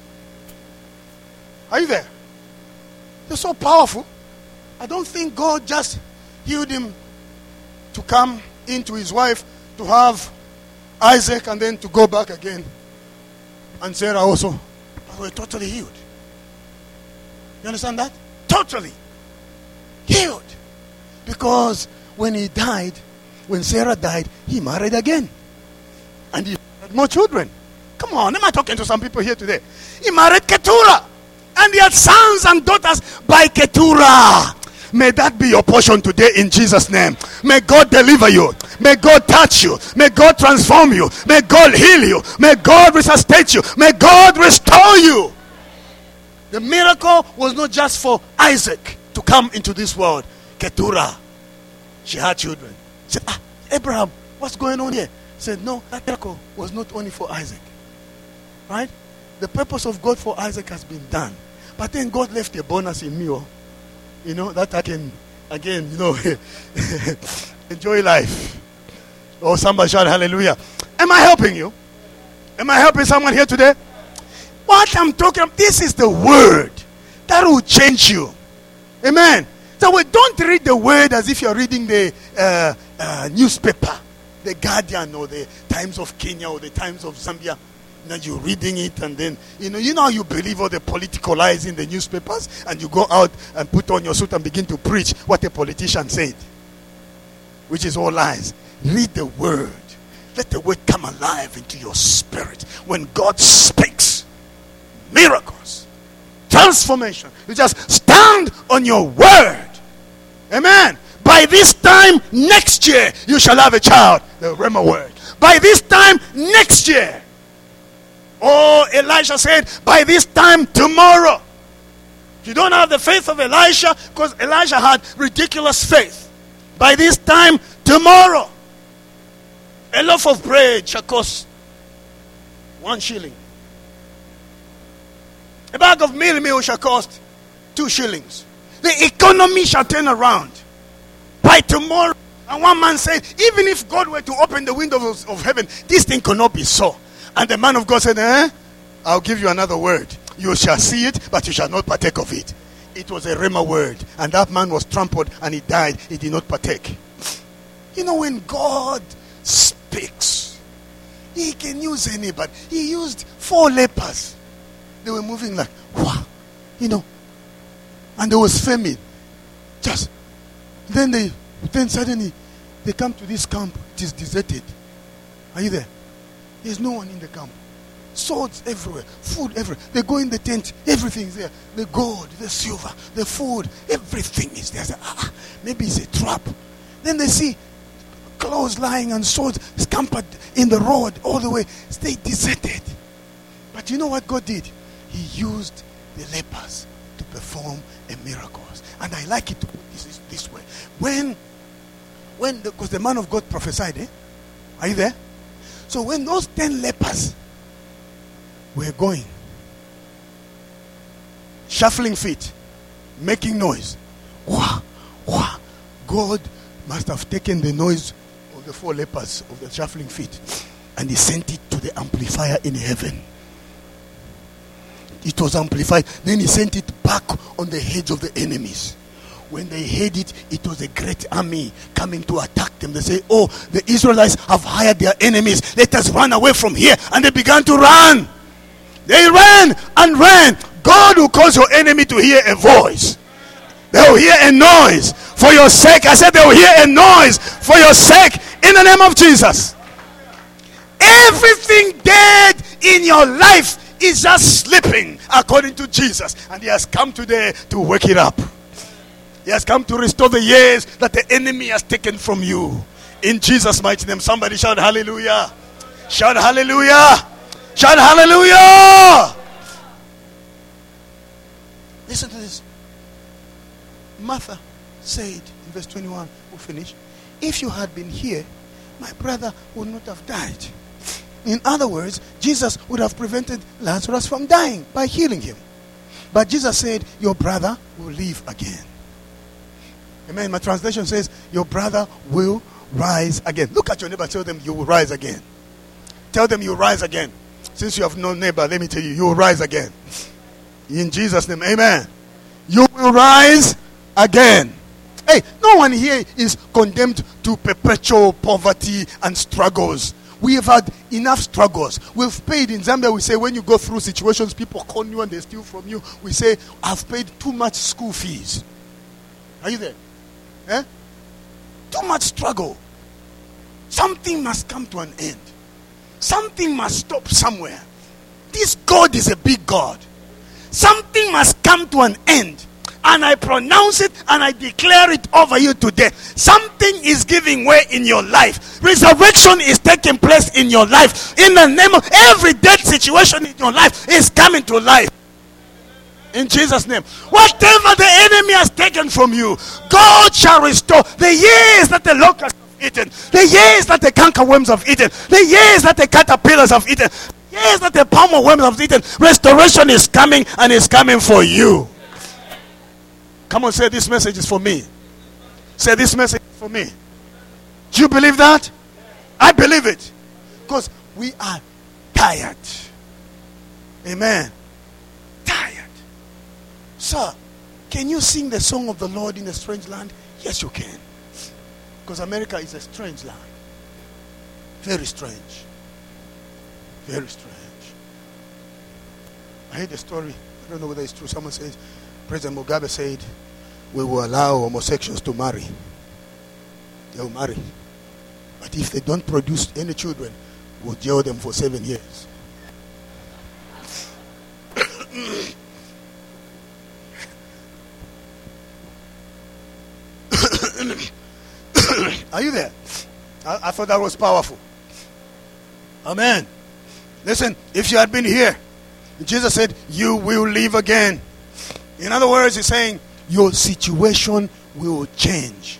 Are you there? You're so powerful. I don't think God just healed him to come into his wife, to have Isaac, and then to go back again. And Sarah also. But we're totally healed. You understand that? Totally healed. Because when he died, when Sarah died, he married again. And he had more children. Come on, am I talking to some people here today? He married Keturah. And he had sons and daughters by Keturah. May that be your portion today in Jesus' name. May God deliver you. May God touch you. May God transform you. May God heal you. May God resuscitate you. May God restore you. The miracle was not just for Isaac to come into this world. Keturah, she had children. She said, Abraham, what's going on here? He said, no, that miracle was not only for Isaac. Right? The purpose of God for Isaac has been done. But then God left a bonus in me. That I can, again, enjoy life. Oh, somebody shout hallelujah. Am I helping you? Am I helping someone here today? What I'm talking about, this is the word that will change you. Amen. So we don't read the word as if you're reading the newspaper, the Guardian or the Times of Kenya or the Times of Zambia. Now you're reading it, and then you know how you believe all the political lies in the newspapers, and you go out and put on your suit and begin to preach what a politician said, which is all lies. Read the word. Let the word come alive into your spirit. When God speaks, miracles, transformation. You just stand on your word. Amen. By this time next year, you shall have a child. The Rhema word. By this time next year. Oh, Elisha said, by this time tomorrow. You don't have the faith of Elisha, because Elisha had ridiculous faith. By this time tomorrow, a loaf of bread shall cost 1 shilling. A bag of meal shall cost 2 shillings. The economy shall turn around by tomorrow. And one man said, even if God were to open the windows of heaven, this thing cannot be so. And the man of God said, I'll give you another word. You shall see it, but you shall not partake of it. It was a Rhema word. And that man was trampled and he died. He did not partake. When God speaks, he can use anybody. He used 4 lepers. They were moving like, wow, and there was famine. Then suddenly they come to this camp. It is deserted. Are you there? There's no one in the camp. Swords everywhere, food everywhere. They go in the tent, everything's there. The gold, the silver, the food, everything is there. Say, maybe it's a trap. Then they see clothes lying and swords scampered in the road all the way. Stay deserted. But you know what God did? He used the lepers to perform a miracle. And I like it to put this way. Because the man of God prophesied, Are you there? So when those 10 lepers were going, shuffling feet, making noise, wah, wah, God must have taken the noise of the 4 lepers of the shuffling feet and he sent it to the amplifier in heaven. It was amplified. Then he sent it back on the heads of the enemies. When they heard it, it was a great army coming to attack them. They say, the Israelites have hired their enemies. Let us run away from here. And they began to run. They ran and ran. God will cause your enemy to hear a voice. They will hear a noise for your sake. I said they will hear a noise for your sake in the name of Jesus. Everything dead in your life is just sleeping according to Jesus. And he has come today to wake it up. He has come to restore the years that the enemy has taken from you. In Jesus' mighty name, somebody shout hallelujah. Shout hallelujah. Shout hallelujah. Listen to this. Martha said in verse 21, we'll finish. If you had been here, my brother would not have died. In other words, Jesus would have prevented Lazarus from dying by healing him. But Jesus said, your brother will live again. Amen. My translation says, your brother will rise again. Look at your neighbor, tell them you will rise again. Tell them you will rise again. Since you have no neighbor, let me tell you, you will rise again. In Jesus' name, amen. You will rise again. Hey, no one here is condemned to perpetual poverty and struggles. We have had enough struggles. We've paid in Zambia. We say when you go through situations, people con you and they steal from you. We say, I've paid too much school fees. Are you there? Too much struggle. Something must come to an end. Something must stop somewhere. This God is a big God. Something must come to an end. and I pronounce it and I declare it over you today. Something is giving way in your life. Resurrection is taking place in your life. In the name of every dead situation in your life is coming to life. In Jesus' name. Whatever the enemy has taken from you, God shall restore. The years that the locusts have eaten, the years that the cankerworms have eaten, the years that the caterpillars have eaten, the years that the palmer worms have eaten, restoration is coming, and it's coming for you. Come on, say, this message is for me. Say, this message is for me. Do you believe that? I believe it. Because we are tired. Amen. Tired. Sir, can you sing the song of the Lord in a strange land? Yes, you can. Because America is a strange land. Very strange. Very strange. I heard a story. I don't know whether it's true. Someone says, President Mugabe said, we will allow homosexuals to marry. They will marry. But if they don't produce any children, we'll jail them for 7 years. Are you there? I thought that was powerful. Amen. Listen, if you had been here, Jesus said, you will live again. In other words, he's saying, your situation will change.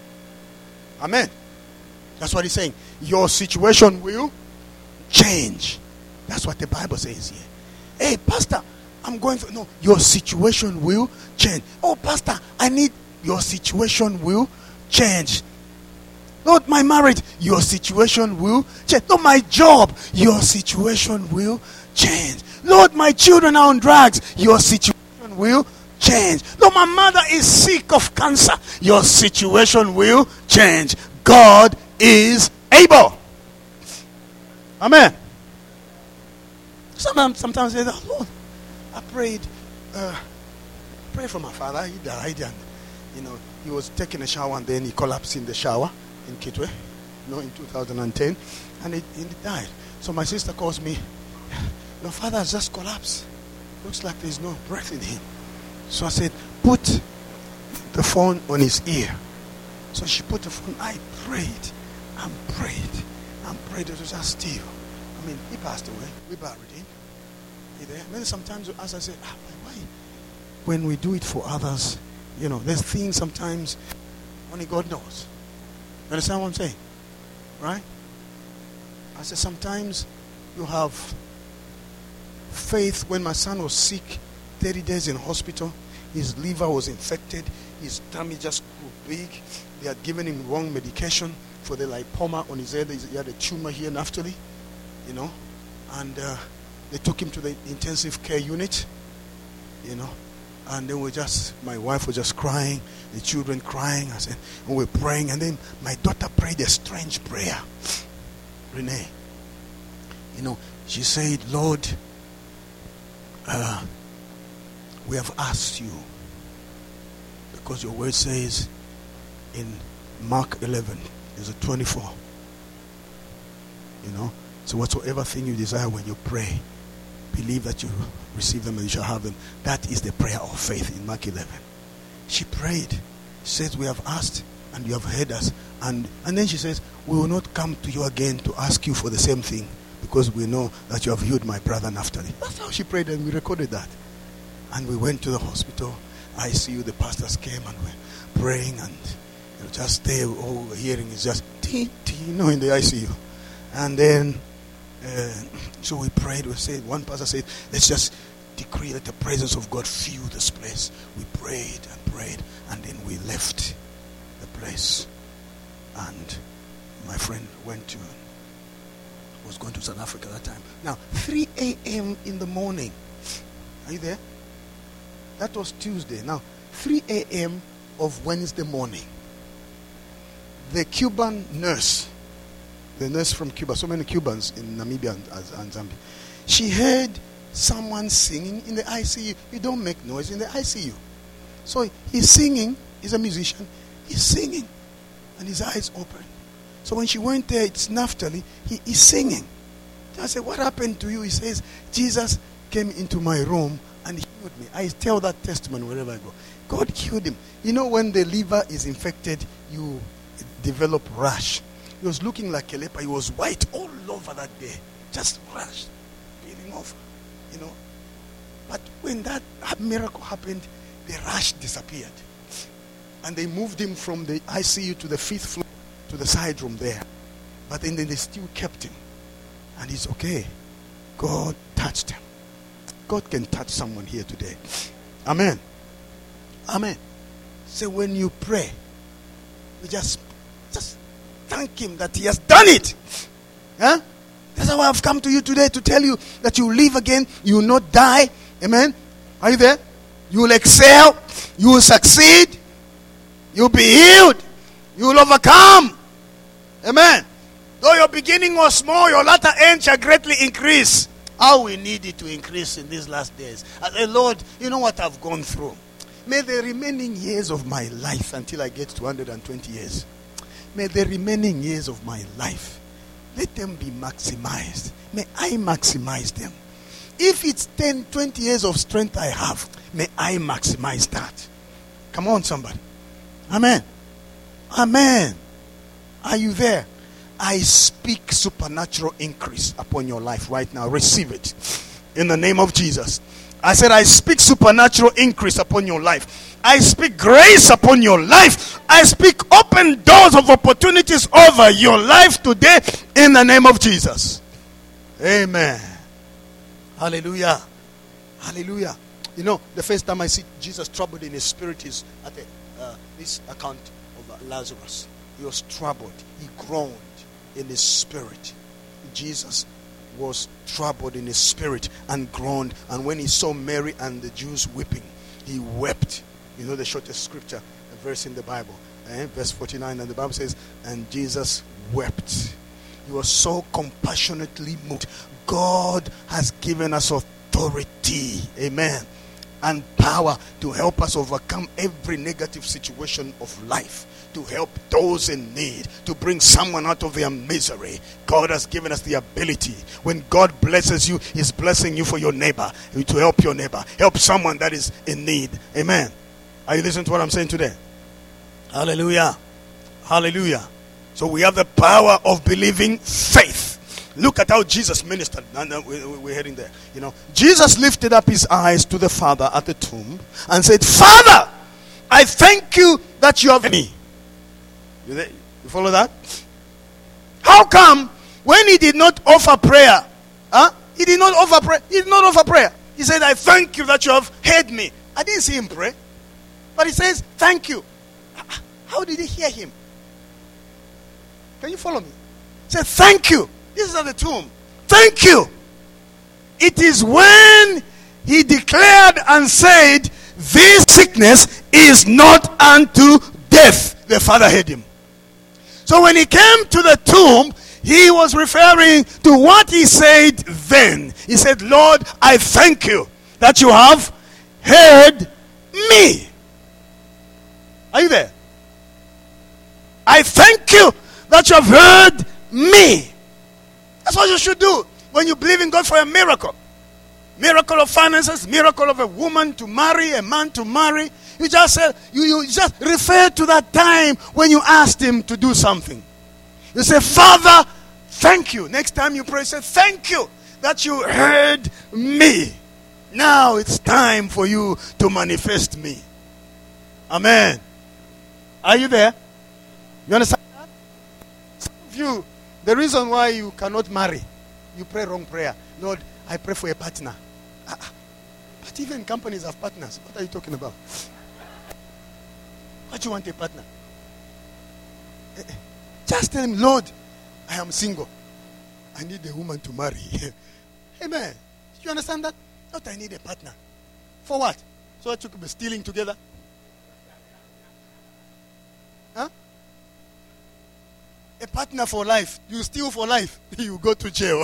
Amen. That's what he's saying. Your situation will change. That's what the Bible says here. Hey, Pastor, I'm going through. No, your situation will change. Oh, Pastor, I need. Your situation will change. Lord, my marriage, your situation will change. Lord, my job, your situation will change. Lord, my children are on drugs, your situation will change. Lord, my mother is sick of cancer, your situation will change. God is able. Amen. Sometimes I say, Lord, I prayed for my father. He died, and he was taking a shower, and then he collapsed in the shower in Kitwe, in 2010, and he died. So my sister calls me, your father has just collapsed. Looks like there's no breath in him. So I said, put the phone on his ear. So she put the phone. I prayed and prayed and prayed. It was just still. He passed away. We buried him. Then sometimes as I say, why? When we do it for others, there's things sometimes only God knows. You understand what I'm saying? Right? I said sometimes you have faith. When my son was sick, 30 days in hospital, his liver was infected, his tummy just grew big. They had given him wrong medication for the lipoma on his head. He had a tumor here, Naphtali, and they took him to the intensive care unit, and then my wife was just crying, the children crying. I said, and we're praying, and then my daughter prayed a strange prayer. Renee, she said, Lord, we have asked you, because your word says in Mark 11, there's a 24, so whatsoever thing you desire when you pray, believe that you receive them and you shall have them. That is the prayer of faith in Mark 11. She prayed. She says, we have asked and you have heard us. And then she says, we will not come to you again to ask you for the same thing, because we know that you have healed my brother Naphtali. That's how she prayed, and we recorded that. And we went to the hospital. ICU, the pastors came and were praying, and just there, all we're hearing is just in the ICU. And then so we prayed. We said, one pastor said, let's just decree that the presence of God fill this place. We prayed and prayed, and then we left the place. And my friend was going to South Africa at that time. Now, 3 a.m. in the morning. Are you there? That was Tuesday. Now, 3 a.m. of Wednesday morning. The Cuban nurse, the nurse from Cuba, so many Cubans in Namibia and Zambia, she heard someone singing in the ICU. You don't make noise in the ICU. So he's singing, he's a musician, he's singing, and his eyes open. So when she went there, it's Naphtali, he's singing. I said, what happened to you? He says, Jesus came into my room and he healed me. I tell that testimony wherever I go. God healed him. You know, when the liver is infected, you develop rash. He was looking like a leper. He was white all over that day. Just rash, peeling off, you know. But when that miracle happened, the rash disappeared. And they moved him from the ICU to the 5th floor to the side room there. But then they still kept him. And he's okay. God touched him. God can touch someone here today. Amen. Amen. So when you pray, you just thank him that he has done it. Huh? That's why I've come to you today to tell you that you will live again. You will not die. Amen. Are you there? You will excel. You will succeed. You will be healed. You will overcome. Amen. Though your beginning was small, your latter end shall greatly increase. How we need it to increase in these last days. I say, Lord, you know what I've gone through. May the remaining years of my life, until I get to 120 years, may the remaining years of my life, let them be maximized. May I maximize them. If it's 10, 20 years of strength I have, may I maximize that. Come on, somebody. Amen. Amen. Are you there? I speak supernatural increase upon your life right now. Receive it. In the name of Jesus. I said, I speak supernatural increase upon your life. I speak grace upon your life. I speak open doors of opportunities over your life today in the name of Jesus. Amen. Hallelujah. Hallelujah. You know, the first time I see Jesus troubled in his spirit is at this account of Lazarus. He was troubled. He groaned in his spirit. Jesus was troubled in his spirit and groaned. And when he saw Mary and the Jews weeping, he wept. You know the shortest scripture, a verse in the Bible. Verse 49, and the Bible says, and Jesus wept. He was so compassionately moved. God has given us authority. Amen. And power to help us overcome every negative situation of life, to help those in need, to bring someone out of their misery. God has given us the ability. When God blesses you, he's blessing you for your neighbor, to help your neighbor, help someone that is in need. Amen. Are you listening to what I'm saying today? Hallelujah. Hallelujah. So we have the power of believing faith. Look at how Jesus ministered. And we're heading there. You know, Jesus lifted up his eyes to the Father at the tomb and said, Father, I thank you that you have me. You follow that? How come when he did not offer prayer? He did not offer prayer. He did not offer prayer. He said, I thank you that you have heard me. I didn't see him pray. But he says, thank you. How did he hear him? Can you follow me? He said, thank you. This is at the tomb. Thank you. It is when he declared and said, this sickness is not unto death. The Father heard him. So when he came to the tomb, he was referring to what he said then. He said, Lord, I thank you that you have heard me. Are you there? I thank you that you have heard me. That's what you should do when you believe in God for a miracle. Miracle of finances, miracle of a woman to marry, a man to marry. You just say, you just refer to that time when you asked him to do something. You say, Father, thank you. Next time you pray, say, thank you that you heard me. Now it's time for you to manifest me. Amen. Are you there? You understand that? Some of you, the reason why you cannot marry, you pray wrong prayer. Lord, I pray for a partner. But even companies have partners. What are you talking about? What do you want a partner? Just tell him, Lord, I am single. I need a woman to marry. Amen. Do you understand that? Not I need a partner. For what? So that you could be stealing together? Huh? A partner for life. You steal for life. You go to jail.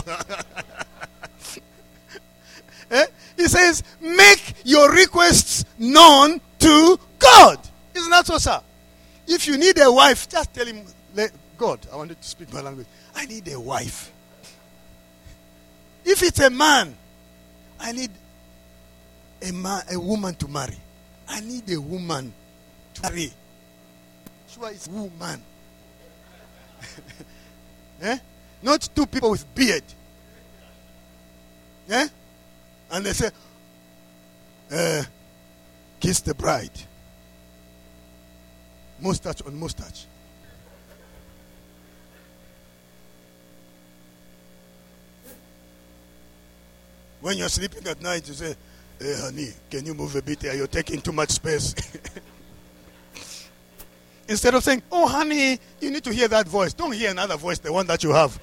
He says, make your requests known to God. Isn't that so, sir? If you need a wife, just tell him, God, I wanted to speak my language. I need a wife. If it's a man, I need a woman to marry. I need a woman to marry. Sure, it's woman. Not two people with beard. And they say, kiss the bride. Mustache on mustache. When you're sleeping at night, you say, hey, honey, can you move a bit here? You're taking too much space. Instead of saying, oh, honey, you need to hear that voice. Don't hear another voice, the one that you have.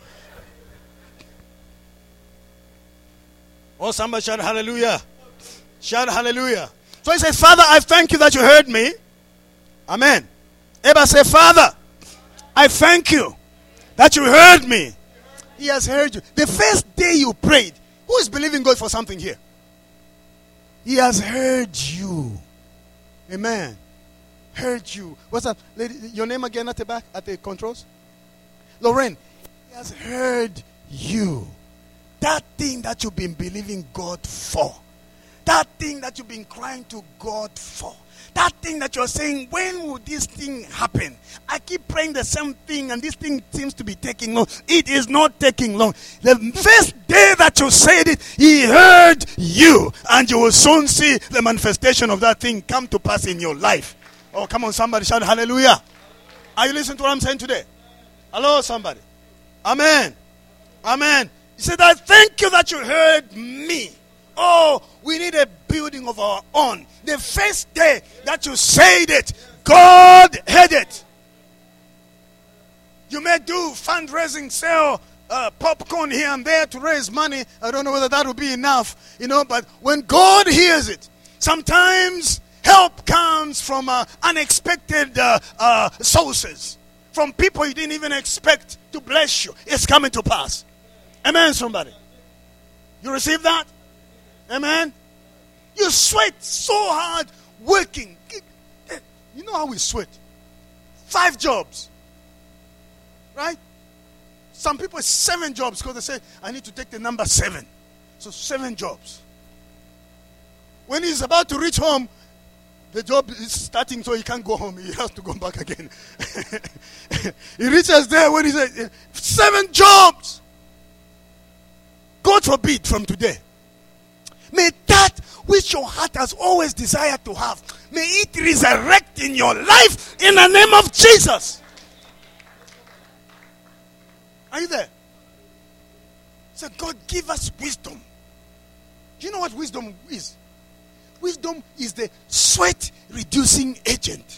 Oh, somebody shout hallelujah. Shout hallelujah. So he says, Father, I thank you that you heard me. Amen. Everybody say, Father, I thank you that you heard me. He has heard you. The first day you prayed, who is believing God for something here? He has heard you. Amen. Heard you. What's up, lady? Your name again at the back, at the controls? Lorraine. He has heard you. That thing that you've been believing God for. That thing that you've been crying to God for. That thing that you're saying, when will this thing happen? I keep praying the same thing and this thing seems to be taking long. It is not taking long. The first day that you said it, he heard you. And you will soon see the manifestation of that thing come to pass in your life. Oh, come on, somebody shout hallelujah. Are you listening to what I'm saying today? Hello, somebody. Amen. Amen. He said, I thank you that you heard me. Oh, we need a building of our own. The first day that you said it, God heard it. You may do fundraising, sell popcorn here and there to raise money. I don't know whether that will be enough, but when God hears it, sometimes help comes from unexpected sources, from people you didn't even expect to bless you. It's coming to pass. Amen, somebody. You receive that? Amen. You sweat so hard working. You know how we sweat? 5 jobs. Right? Some people 7 jobs because they say, I need to take the number 7. So 7 jobs. When he's about to reach home, the job is starting so he can't go home. He has to go back again. He reaches there when he says, 7 jobs. God forbid from today. May that which your heart has always desired to have, may it resurrect in your life in the name of Jesus. Are you there? So God, give us wisdom. Do you know what wisdom is? Wisdom is the sweat reducing agent.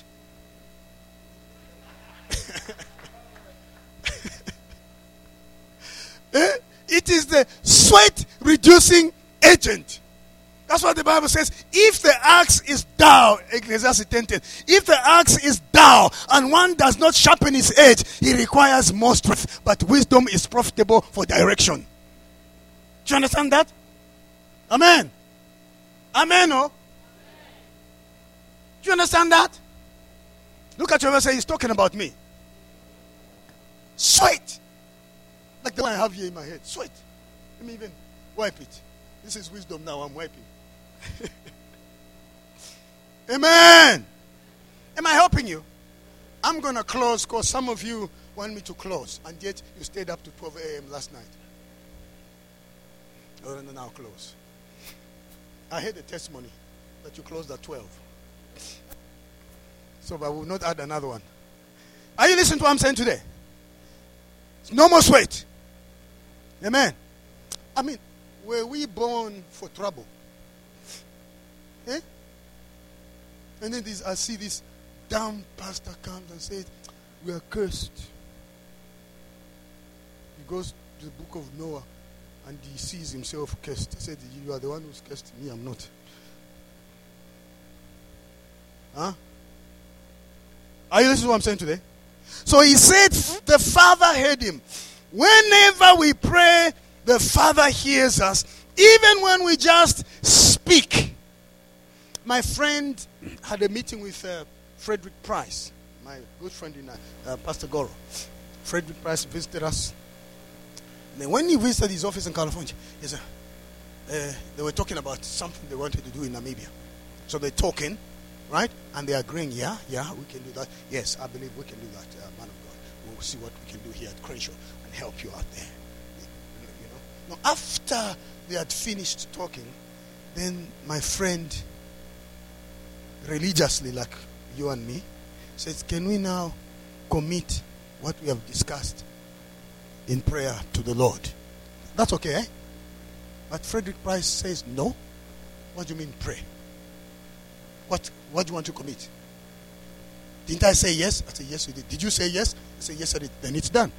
It is the sweat reducing agent. That's what the Bible says. If the axe is dull, Ecclesiastes 10:10, if the axe is dull and one does not sharpen his edge, he requires more strength. But wisdom is profitable for direction. Do you understand that? Amen. Amen. Oh. Do you understand that? Look at your and say, he's talking about me. Sweat. Like the one I have here in my head. Sweat. Let me even wipe it. This is wisdom now. I'm wiping. Amen. Am I helping you? I'm going to close because some of you want me to close. And yet you stayed up to 12 a.m. last night. No, now close. I heard a testimony that you closed at 12. So I will not add another one. Are you listening to what I'm saying today? No more sweat. Amen. I mean, were we born for trouble? Eh? And then I see this damn pastor comes and says, we are cursed. He goes to the book of Noah and he sees himself cursed. He said, you are the one who's cursed. Me, I'm not. Huh? Are you listening to what I'm saying today? So he said the Father heard him. Whenever we pray, the Father hears us. Even when we just speak. My friend had a meeting with Frederick Price, my good friend in Pastor Goro. Frederick Price visited us. And then when he visited his office in California, he said, they were talking about something they wanted to do in Namibia. So they're talking, right? And they're agreeing, yeah, we can do that. Yes, I believe we can do that, man of God. We'll see what we can do here at Crenshaw and help you out there. You know. Now, after they had finished talking, then my friend, religiously like you and me, says, can we now commit what we have discussed in prayer to the Lord? That's okay, eh? But Frederick Price says, no. What do you mean pray? What do you want to commit? Didn't I say yes? I said, yes, you did. Did you say yes? I said, yes, I did. Then it's done.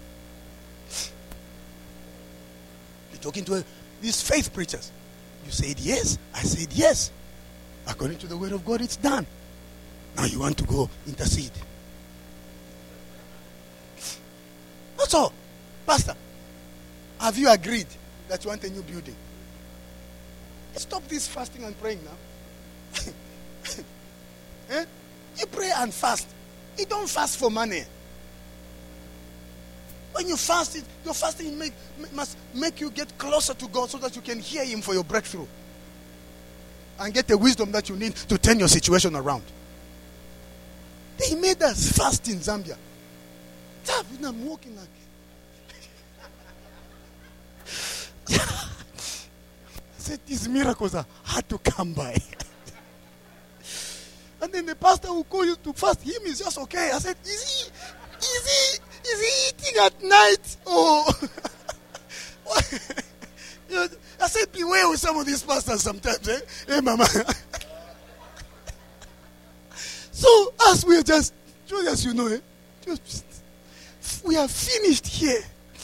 You're talking to these faith preachers. You said yes. I said yes. According to the word of God, it's done. Now you want to go intercede. That's all. Pastor, have you agreed that you want a new building? Stop this fasting and praying now. Eh? You pray and fast. You don't fast for money. When you fast, your fasting must make you get closer to God so that you can hear Him for your breakthrough and get the wisdom that you need to turn your situation around. They made us fast in Zambia. I'm walking like I said, these miracles are hard to come by. And then the pastor will call you to fast. Him is just okay. I said, is he eating at night? Oh, I said, beware with some of these pastors sometimes. Eh? Hey, mama. So, as we are just as you know, we are finished here.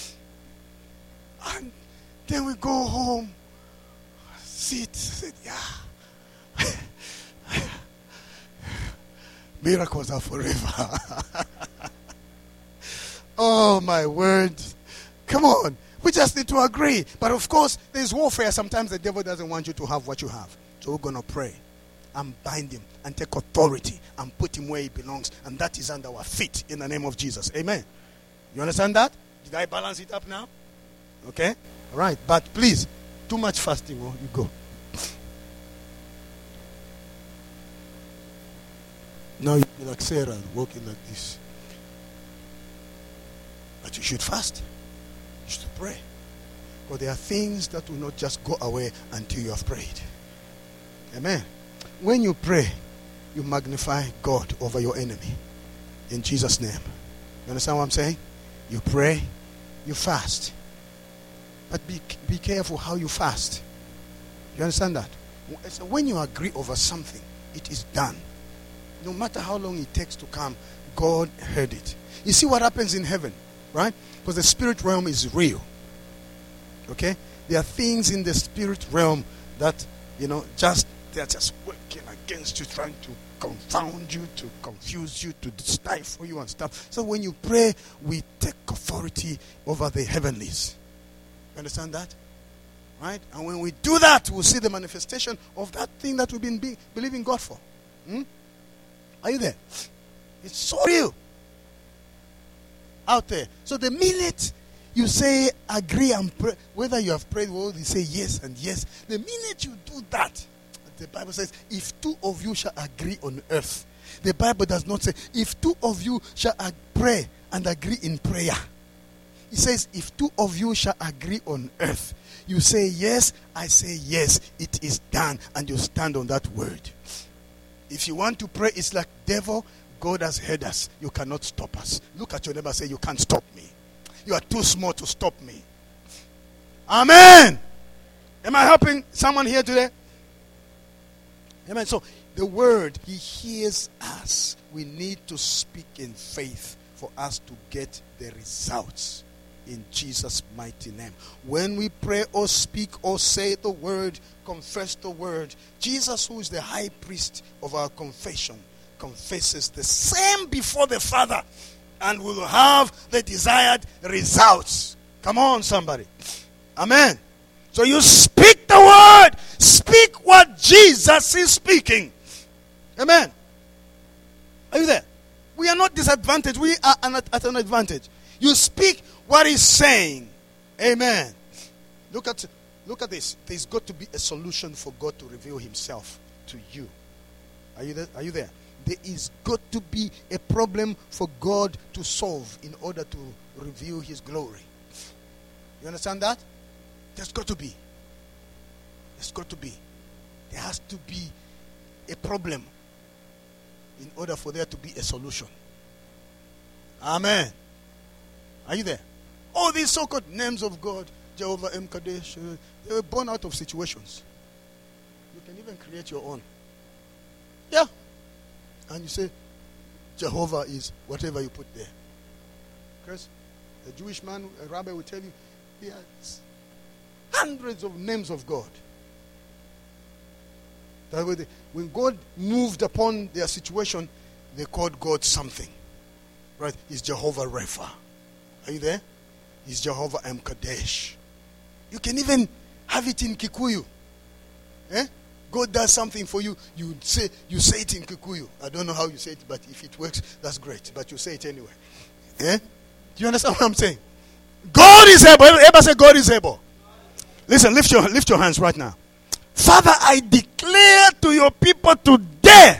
And then we go home, sit. I said, yeah. Miracles are forever. Oh, my word. Come on. We just need to agree. But of course, there's warfare. Sometimes the devil doesn't want you to have what you have. So we're going to pray and bind him and take authority and put him where he belongs. And that is under our feet in the name of Jesus. Amen. You understand that? Did I balance it up now? Okay? All right. But please, too much fasting. Oh, you go. Now you're like Sarah, walking like this. But you should fast. You should pray. Because there are things that will not just go away until you have prayed. Amen. When you pray, you magnify God over your enemy. In Jesus' name. You understand what I'm saying? You pray, you fast. But be careful how you fast. You understand that? So when you agree over something, it is done. No matter how long it takes to come, God heard it. You see what happens in heaven, right? Because the spirit realm is real. Okay? There are things in the spirit realm that, they're just working against you, trying to confound you, to confuse you, to stifle you and stuff. So when you pray, we take authority over the heavenlies. You understand that? Right? And when we do that, we'll see the manifestation of that thing that we've been believing God for. Are you there? It's so real out there. So the minute you say agree and pray, whether you have prayed or you say yes and yes, the minute you do that, the Bible says, if two of you shall agree on earth. The Bible does not say, if two of you shall pray and agree in prayer. It says, if two of you shall agree on earth. You say yes, I say yes, it is done, and you stand on that word. If you want to pray, it's like, devil, God has heard us. You cannot stop us. Look at your neighbor and say, you can't stop me. You are too small to stop me. Amen. Am I helping someone here today? Amen. So the word, he hears us. We need to speak in faith for us to get the results in Jesus' mighty name. When we pray or speak or say the word, confess the word, Jesus, who is the high priest of our confession, confesses the same before the Father and will have the desired results. Come on, somebody. Amen. So you speak the word. Speak what Jesus is speaking. Amen. Are you there? We are not disadvantaged. We are at an advantage. You speak what he's saying. Amen. Look at Look at this. There's got to be a solution for God to reveal himself to you. Are you there? Are you there? There is got to be a problem for God to solve in order to reveal his glory. You understand that? There's got to be. There's got to be. There has to be a problem in order for there to be a solution. Amen. Are you there? All these so-called names of God, Jehovah M. Kadesh, they were born out of situations. You can even create your own. Yeah. And you say, Jehovah is whatever you put there. Because a Jewish man, a rabbi will tell you, he has hundreds of names of God. That way when God moved upon their situation, they called God something. Right? He's Jehovah Rapha. Are you there? He's Jehovah M. Kadesh. You can even have it in Kikuyu. Eh? God does something for you, you say it in Kikuyu. I don't know how you say it, but if it works, that's great. But you say it anyway. Eh? Do you understand what I'm saying? God is able. Everybody say God is able. Listen, lift your hands right now. Father, I declare to your people today,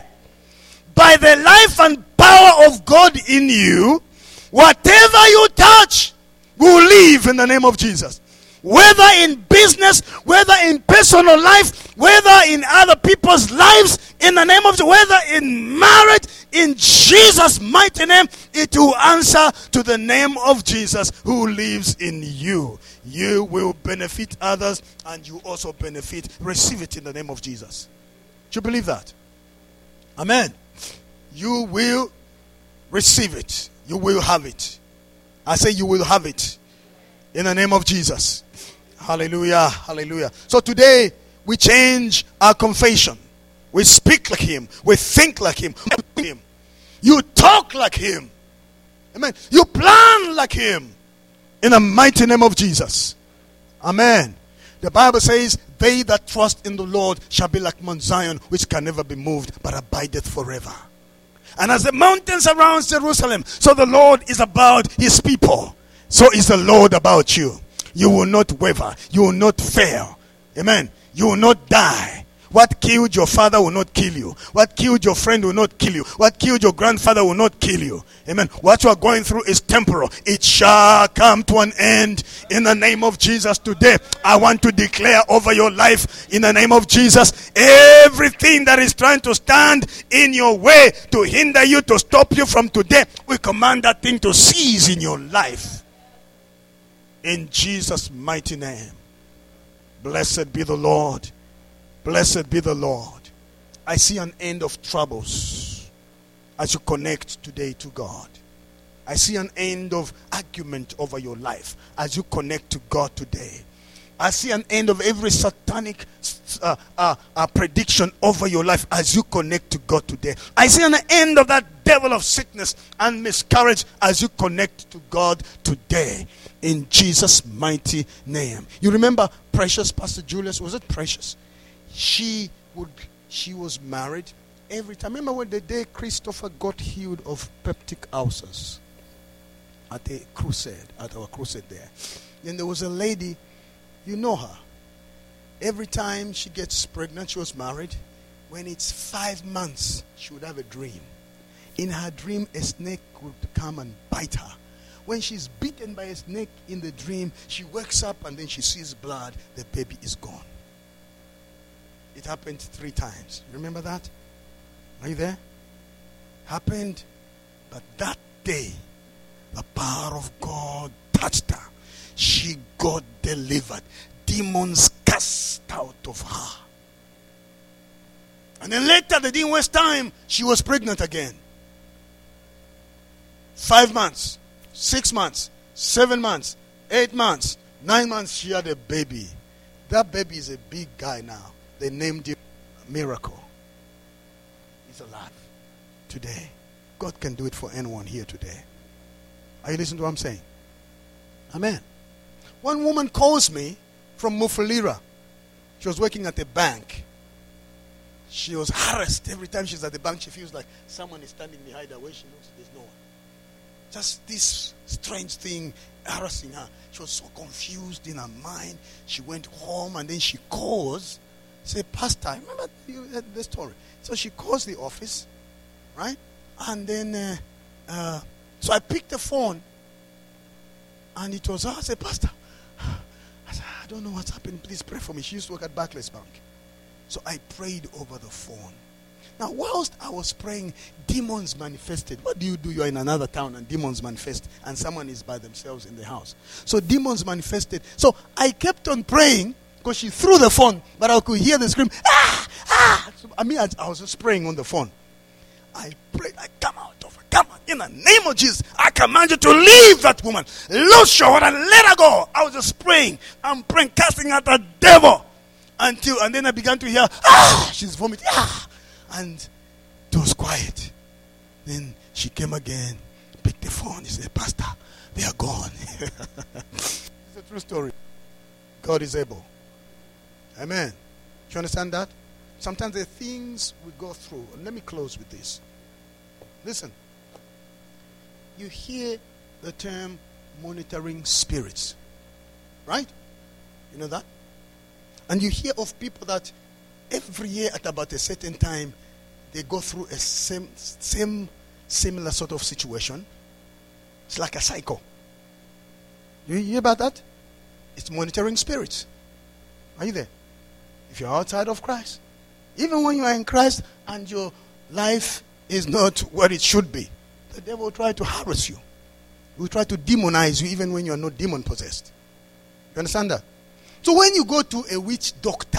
by the life and power of God in you, whatever you touch will live in the name of Jesus. Whether in business, whether in personal life, whether in other people's lives, in the name of, whether in marriage, in Jesus' mighty name, it will answer to the name of Jesus who lives in you. You will benefit others and you also benefit. Receive it in the name of Jesus. Do you believe that? Amen. You will receive it. You will have it. I say you will have it in the name of Jesus. Hallelujah. Hallelujah. So today we change our confession. We speak like him. We think like him. You talk like him. Amen. You plan like him. In the mighty name of Jesus. Amen. The Bible says, they that trust in the Lord shall be like Mount Zion, which can never be moved, but abideth forever. And as the mountains surround Jerusalem, so the Lord is about his people. So is the Lord about you. You will not waver. You will not fail. Amen. You will not die. What killed your father will not kill you. What killed your friend will not kill you. What killed your grandfather will not kill you. Amen. What you are going through is temporal. It shall come to an end in the name of Jesus today. I want to declare over your life in the name of Jesus, everything that is trying to stand in your way to hinder you, to stop you from today, we command that thing to cease in your life. In Jesus' mighty name. Blessed be the Lord. Blessed be the Lord. I see an end of troubles as you connect today to God. I see an end of argument over your life as you connect to God today. I see an end of every satanic prediction over your life as you connect to God today. I see an end of that devil of sickness and miscarriage as you connect to God today. In Jesus' mighty name. You remember Precious, Pastor Julius? Was it Precious? She was married every time. Remember when the day Christopher got healed of peptic ulcers at a crusade, at our crusade there. Then there was a lady, you know her. Every time she gets pregnant, she was married. When it's 5 months, she would have a dream. In her dream, a snake would come and bite her. When she's bitten by a snake in the dream, she wakes up and then she sees blood. The baby is gone. It happened 3 times. Remember that? Are you there? Happened. But that day, the power of God touched her. She got delivered. Demons cast out of her. And then later, they didn't waste time. She was pregnant again. 5 months, 6 months, 7 months, 8 months, 9 months, she had a baby. That baby is a big guy now. They named him Miracle. He's alive today. God can do it for anyone here today. Are you listening to what I'm saying? Amen. One woman calls me from Mufulira. She was working at a bank. She was harassed every time she's at the bank. She feels like someone is standing behind her. When she looks, there's no one. just this strange thing harassing her. She was so confused in her mind. She went home and then she calls. Say, Pastor, I remember the story. So she calls the office, right? And then, so I picked the phone, and it was her. I said, Pastor, I said, I don't know what's happened. Please pray for me. She used to work at Barclays Bank. So I prayed over the phone. Now, whilst I was praying, demons manifested. What do? You're in another town and demons manifest, and someone is by themselves in the house. So demons manifested. So I kept on praying, because she threw the phone, but I could hear the scream, ah, ah. So, I was just praying on the phone. I prayed, I come out of her, come out. In the name of Jesus, I command you to leave that woman. Loose your hold and let her go. I was just praying. I'm praying, casting out the devil. And then I began to hear, ah, she's vomiting, ah. And it was quiet. Then she came again, picked the phone. He said, Pastor, they are gone. It's a true story. God is able. Amen. Do you understand that? Sometimes the things we go through. Let me close with this. Listen. You hear the term monitoring spirits. Right? You know that? And you hear of people that every year at about a certain time, they go through a similar sort of situation. It's like a cycle. You hear about that? It's monitoring spirits. Are you there? If you're outside of Christ, even when you are in Christ and your life is not what it should be, the devil will try to harass you. He will try to demonize you even when you are not demon possessed. You understand that? So when you go to a witch doctor,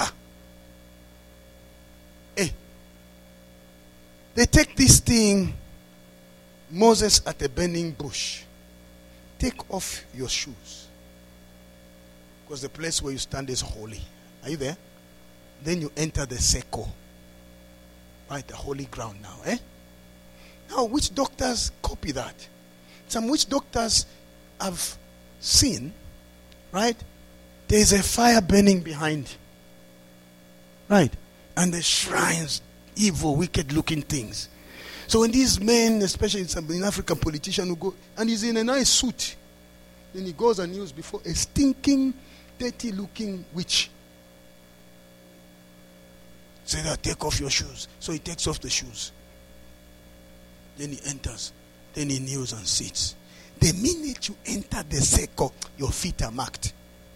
they take this thing, Moses at a burning bush. Take off your shoes. Because the place where you stand is holy. Are you there? Then you enter the circle. Right, the holy ground now. Now, witch doctors copy that. Some witch doctors have seen, right, there is a fire burning behind. Right. And the shrines, evil, wicked-looking things. So when these men, especially some African politician, who go, and he's in a nice suit, then he goes and kneels before a stinking, dirty-looking witch. Say that, take off your shoes. So he takes off the shoes. Then he enters. Then he kneels and sits. The minute you enter the circle, your feet are marked.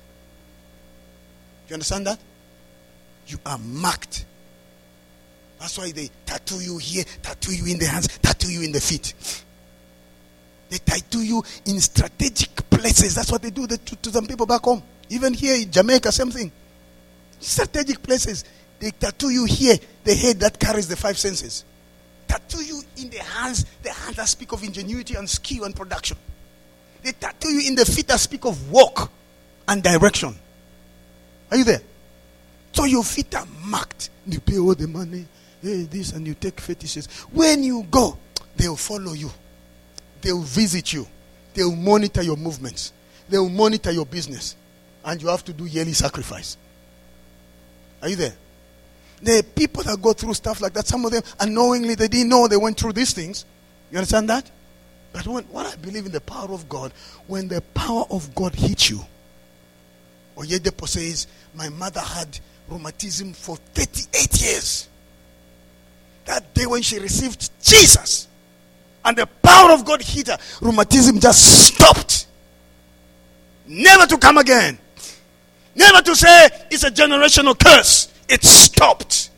You understand that? You are marked. That's why they tattoo you here, tattoo you in the hands, tattoo you in the feet. They tattoo you in strategic places. That's what they do to some people back home. Even here in Jamaica, same thing. Strategic places. They tattoo you here, the head that carries the five senses. Tattoo you in the hands that speak of ingenuity and skill and production. They tattoo you in the feet that speak of walk and direction. Are you there? So your feet are marked. You pay all the money, this, and you take fetishes. When you go, they will follow you. They will visit you. They will monitor your movements. They will monitor your business. And you have to do yearly sacrifice. Are you there? There are people that go through stuff like that. Some of them, unknowingly, they didn't know they went through these things. You understand that? But what I believe in the power of God, when the power of God hits you, Oyedepo says, my mother had rheumatism for 38 years. That day when she received Jesus, and the power of God hit her, rheumatism just stopped. Never to come again. Never to say it's a generational curse. It stopped.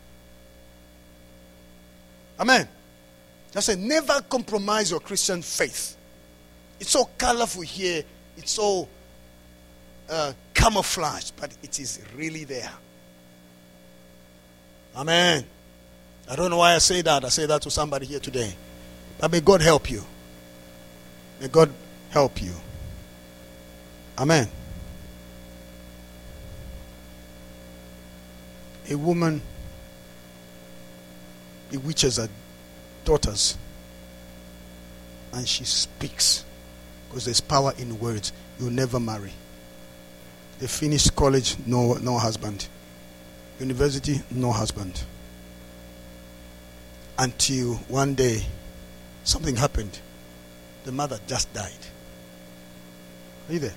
Amen. Just say, never compromise your Christian faith. It's so colorful here. It's so camouflaged, but it is really there. Amen. I don't know why I say that. I say that to somebody here today. But may God help you. May God help you. Amen. A woman bewitches her daughters, and she speaks, because there's power in words. You'll never marry. They finished college, no husband. University, no husband. Until one day, something happened. the mother just died. Are you there?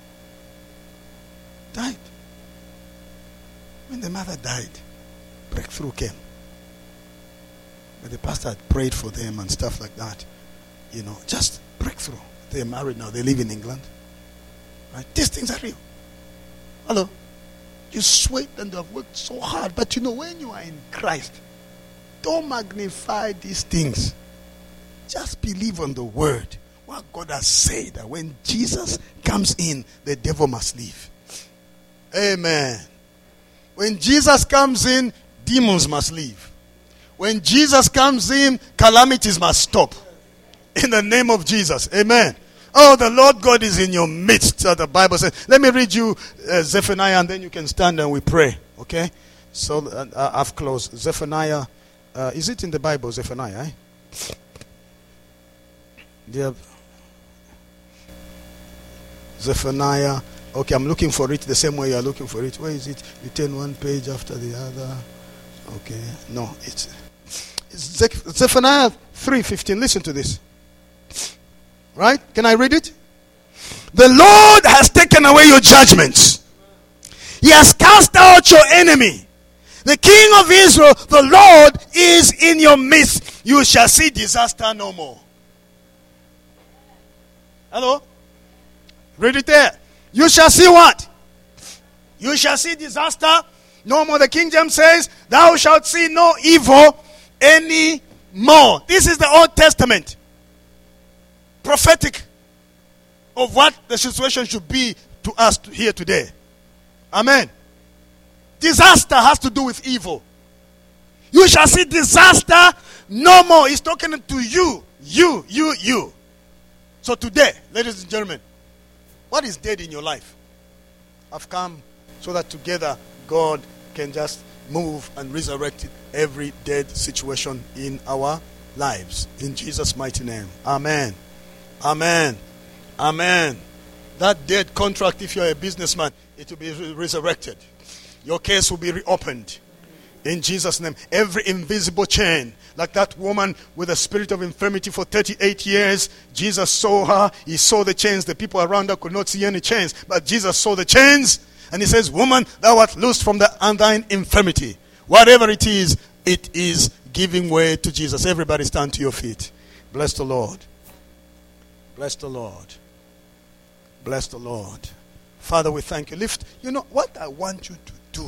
Died. When the mother died, breakthrough came. When the pastor had prayed for them and stuff like that, just breakthrough. They're married now. They live in England. Right? These things are real. Hello? You sweat and you have worked so hard, but when you are in Christ, don't magnify these things. Just believe on the word. What God has said, that when Jesus comes in, the devil must leave. Amen. When Jesus comes in, demons must leave. When Jesus comes in, calamities must stop. In the name of Jesus. Amen. Oh, the Lord God is in your midst, the Bible says. Let me read you Zephaniah, and then you can stand and we pray. Okay? So I've closed. Zephaniah. Is it in the Bible, Zephaniah? Yeah. Zephaniah. Okay, I'm looking for it the same way you're looking for it. Where is it? You turn one page after the other. Okay. No, it's Zephaniah 3:15. Listen to this. Right? Can I read it? The Lord has taken away your judgments. He has cast out your enemy. The King of Israel, the Lord, is in your midst. You shall see disaster no more. Hello? Read it there. You shall see what? You shall see disaster no more. The King James says, thou shalt see no evil any more. This is the Old Testament. Prophetic of what the situation should be to us here today. Amen. Disaster has to do with evil. You shall see disaster no more. He's talking to you. You. So today, ladies and gentlemen, what is dead in your life? I've come so that together God can just move and resurrect every dead situation in our lives. In Jesus' mighty name. Amen. Amen. Amen. That dead contract, if you're a businessman, it will be resurrected. Your case will be reopened. In Jesus' name. Every invisible chain, like that woman with a spirit of infirmity for 38 years, Jesus saw her. He saw the chains. The people around her could not see any chains. But Jesus saw the chains. And he says, woman, thou art loosed from thine infirmity. Whatever it is giving way to Jesus. Everybody stand to your feet. Bless the Lord. Bless the Lord. Bless the Lord. Father, we thank you. What I want you to do.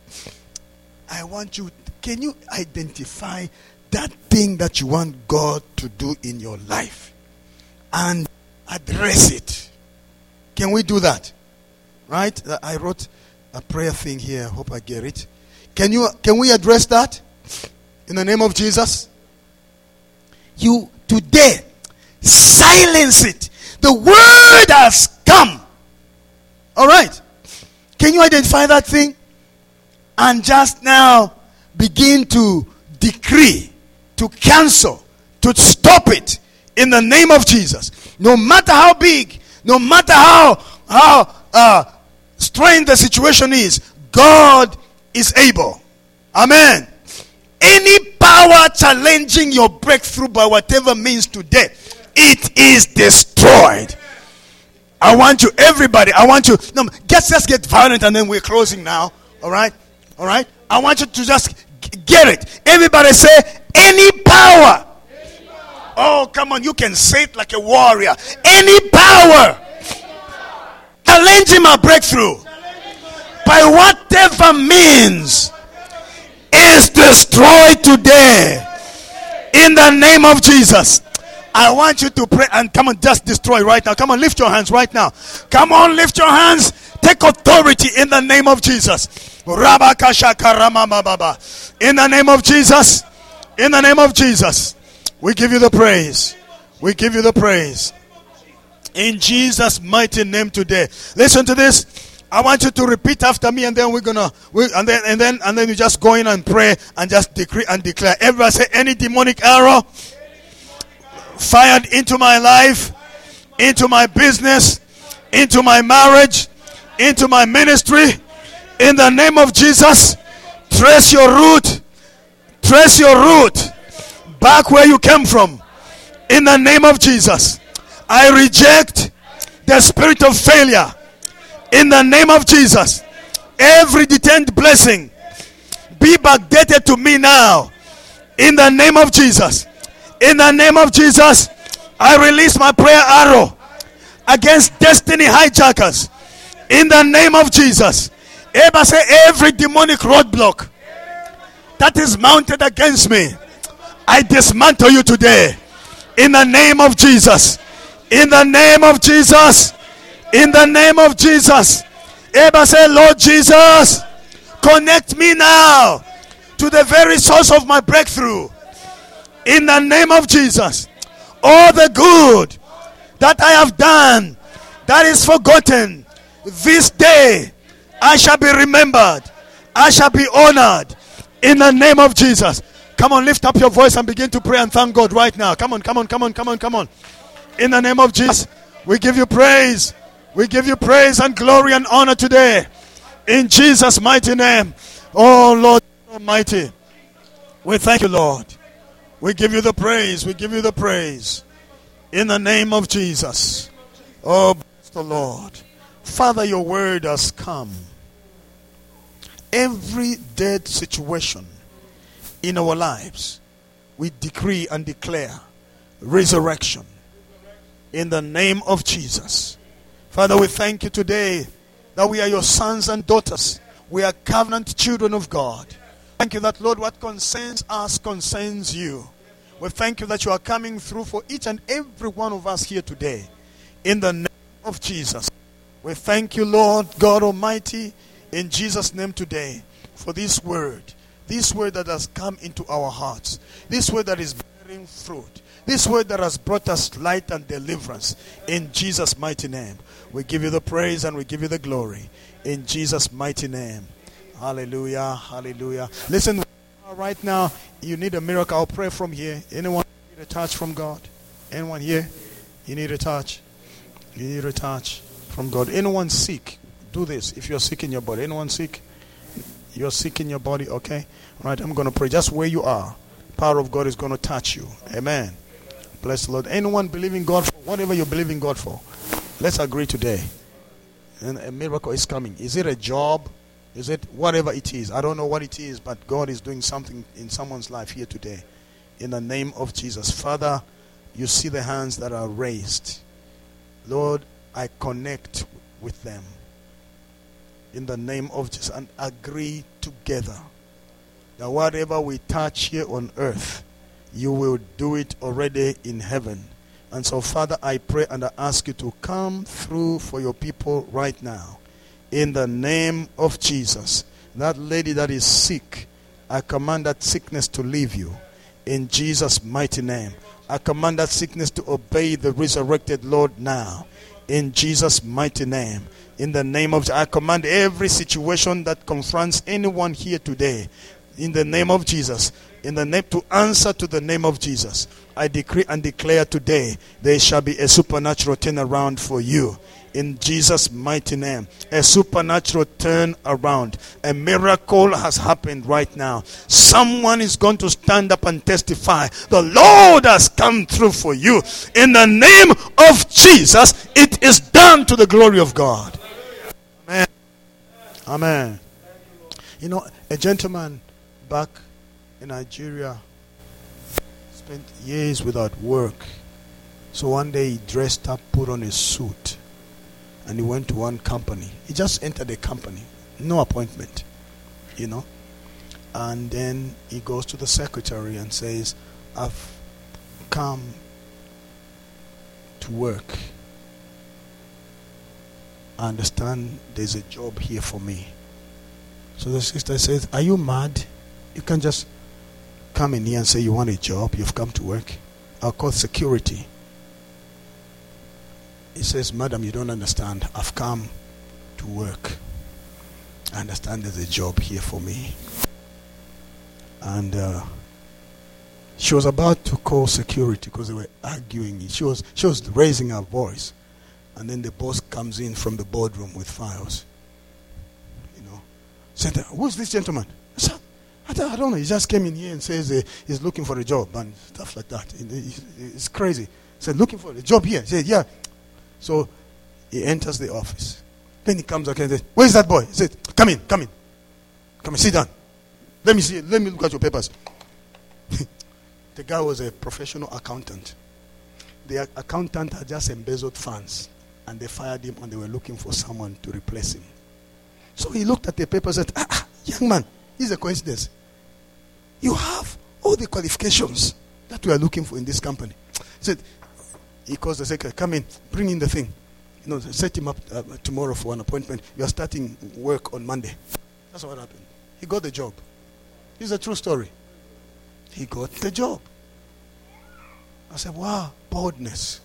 Can you identify that thing that you want God to do in your life? And address it. Can we do that? Right? I wrote a prayer thing here. I hope I get it. Can we address that? In the name of Jesus? You today silence it. The word has come. All right. Can you identify that thing? And just now begin to decree, to cancel, to stop it in the name of Jesus. No matter how big, no matter how strained the situation is, God is able. Amen. Any power challenging your breakthrough by whatever means today, it is destroyed. I want you, everybody, let's get violent and then we're closing now. All right? I want you to just get it. Everybody say, any power. Oh, come on, you can say it like a warrior. Any power challenging my breakthrough by whatever means is destroyed today. In the name of Jesus. I want you to pray and come on, just destroy right now. Come on, lift your hands right now. Come on, lift your hands. Take authority in the name of Jesus. In the name of Jesus. In the name of Jesus. We give you the praise. We give you the praise. In Jesus' mighty name today. Listen to this. I want you to repeat after me, and then and then you just go in and pray and just decree and declare. Everybody say, any demonic arrow fired into my life, into my business, into my marriage, into my ministry, in the name of Jesus, trace your root back where you came from. In the name of Jesus, I reject the spirit of failure in the name of Jesus. Every detained blessing be backdated to me now in the name of Jesus. In the name of Jesus, I release my prayer arrow against destiny hijackers in the name of Jesus. Every demonic roadblock that is mounted against me, I dismantle you today in the name of Jesus. In the name of Jesus. In the name of Jesus. Say, Lord Jesus, connect me now to the very source of my breakthrough. In the name of Jesus. All the good that I have done that is forgotten, this day I shall be remembered. I shall be honored in the name of Jesus. Come on, lift up your voice and begin to pray and thank God right now. Come on. In the name of Jesus, we give you praise. We give you praise and glory and honor today. In Jesus' mighty name. Oh Lord Almighty, we thank you, Lord. We give you the praise. We give you the praise. In the name of Jesus. Oh, bless the Lord. Father, your word has come. Every dead situation in our lives, we decree and declare resurrection in the name of Jesus. Father, we thank you today that we are your sons and daughters. We are covenant children of God. Thank you that, Lord, what concerns us concerns you. We thank you that you are coming through for each and every one of us here today. In the name of Jesus. We thank you, Lord God Almighty, in Jesus' name today for this word that has come into our hearts, this word that is bearing fruit, this word that has brought us light and deliverance. In Jesus' mighty name, we give you the praise and we give you the glory. In Jesus' mighty name. Hallelujah, hallelujah. Listen, right now, you need a miracle. I'll pray from here. Anyone need a touch from God? Anyone here? You need a touch. You need a touch from God. Anyone sick? Do this. If you're sick in your body. Anyone sick? You're sick in your body, okay? All right, I'm going to pray. Just where you are, power of God is going to touch you. Amen. Bless the Lord. Anyone believing God for whatever you're believing God for, let's agree today. And a miracle is coming. Is it a job? Is it whatever it is? I don't know what it is, but God is doing something in someone's life here today. In the name of Jesus. Father, you see the hands that are raised. Lord, I connect with them. In the name of Jesus, and agree together that whatever we touch here on earth, you will do it already in heaven. And so, Father, I pray and I ask you to come through for your people right now. In the name of Jesus. That lady that is sick, I command that sickness to leave you. In Jesus' mighty name. I command that sickness to obey the resurrected Lord now. In Jesus' mighty name. In the name of Jesus, I command every situation that confronts anyone here today, in the name of Jesus, in the name to answer to the name of Jesus. I decree and declare today there shall be a supernatural turnaround for you. In Jesus' mighty name, a supernatural turn around. A miracle has happened right now. Someone is going to stand up and testify. The Lord has come through for you. In the name of Jesus, it is done to the glory of God. Amen. Amen. You know, a gentleman back in Nigeria spent years without work. So one day he dressed up, put on his suit, and he went to one company. He just entered a company, no appointment, you know. And then he goes to the secretary and says, I've come to work. I understand there's a job here for me. So the sister says, are you mad? You can't just come in here and say you want a job. You've come to work. I'll call security. He says, madam, you don't understand. I've come to work. I understand there's a job here for me. And she was about to call security because they were arguing. She was raising her voice. And then the boss comes in from the boardroom with files. You know. Said, who's this gentleman? I said, I don't know. He just came in here and says he's looking for a job and stuff like that. It's crazy. said, looking for a job here. He said, yeah. So he enters the office. Then he comes again and says, where's that boy? He said, come in. Come and sit down. Let me see. Let me look at your papers. The guy was a professional accountant. The accountant had just embezzled funds, and they fired him, and they were looking for someone to replace him. So he looked at the papers and said, young man, this is a coincidence. You have all the qualifications that we are looking for in this company. He said, he calls the secretary, come in, bring in the thing. Set him up tomorrow for an appointment. You are starting work on Monday. That's what happened. He got the job. This is a true story. He got the job. I said, wow, boldness.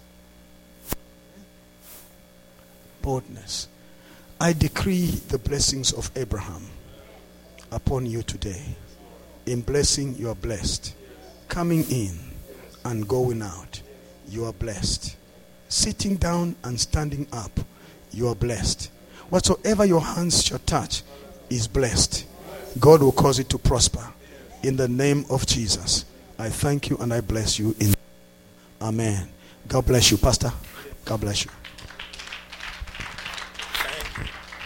Boldness. I decree the blessings of Abraham upon you today. In blessing, you are blessed. Coming in and going out, you are blessed. Sitting down and standing up, you are blessed. Whatsoever your hands shall touch is blessed. God will cause it to prosper. In the name of Jesus, I thank you and I bless you. Amen. God bless you, Pastor. God bless you.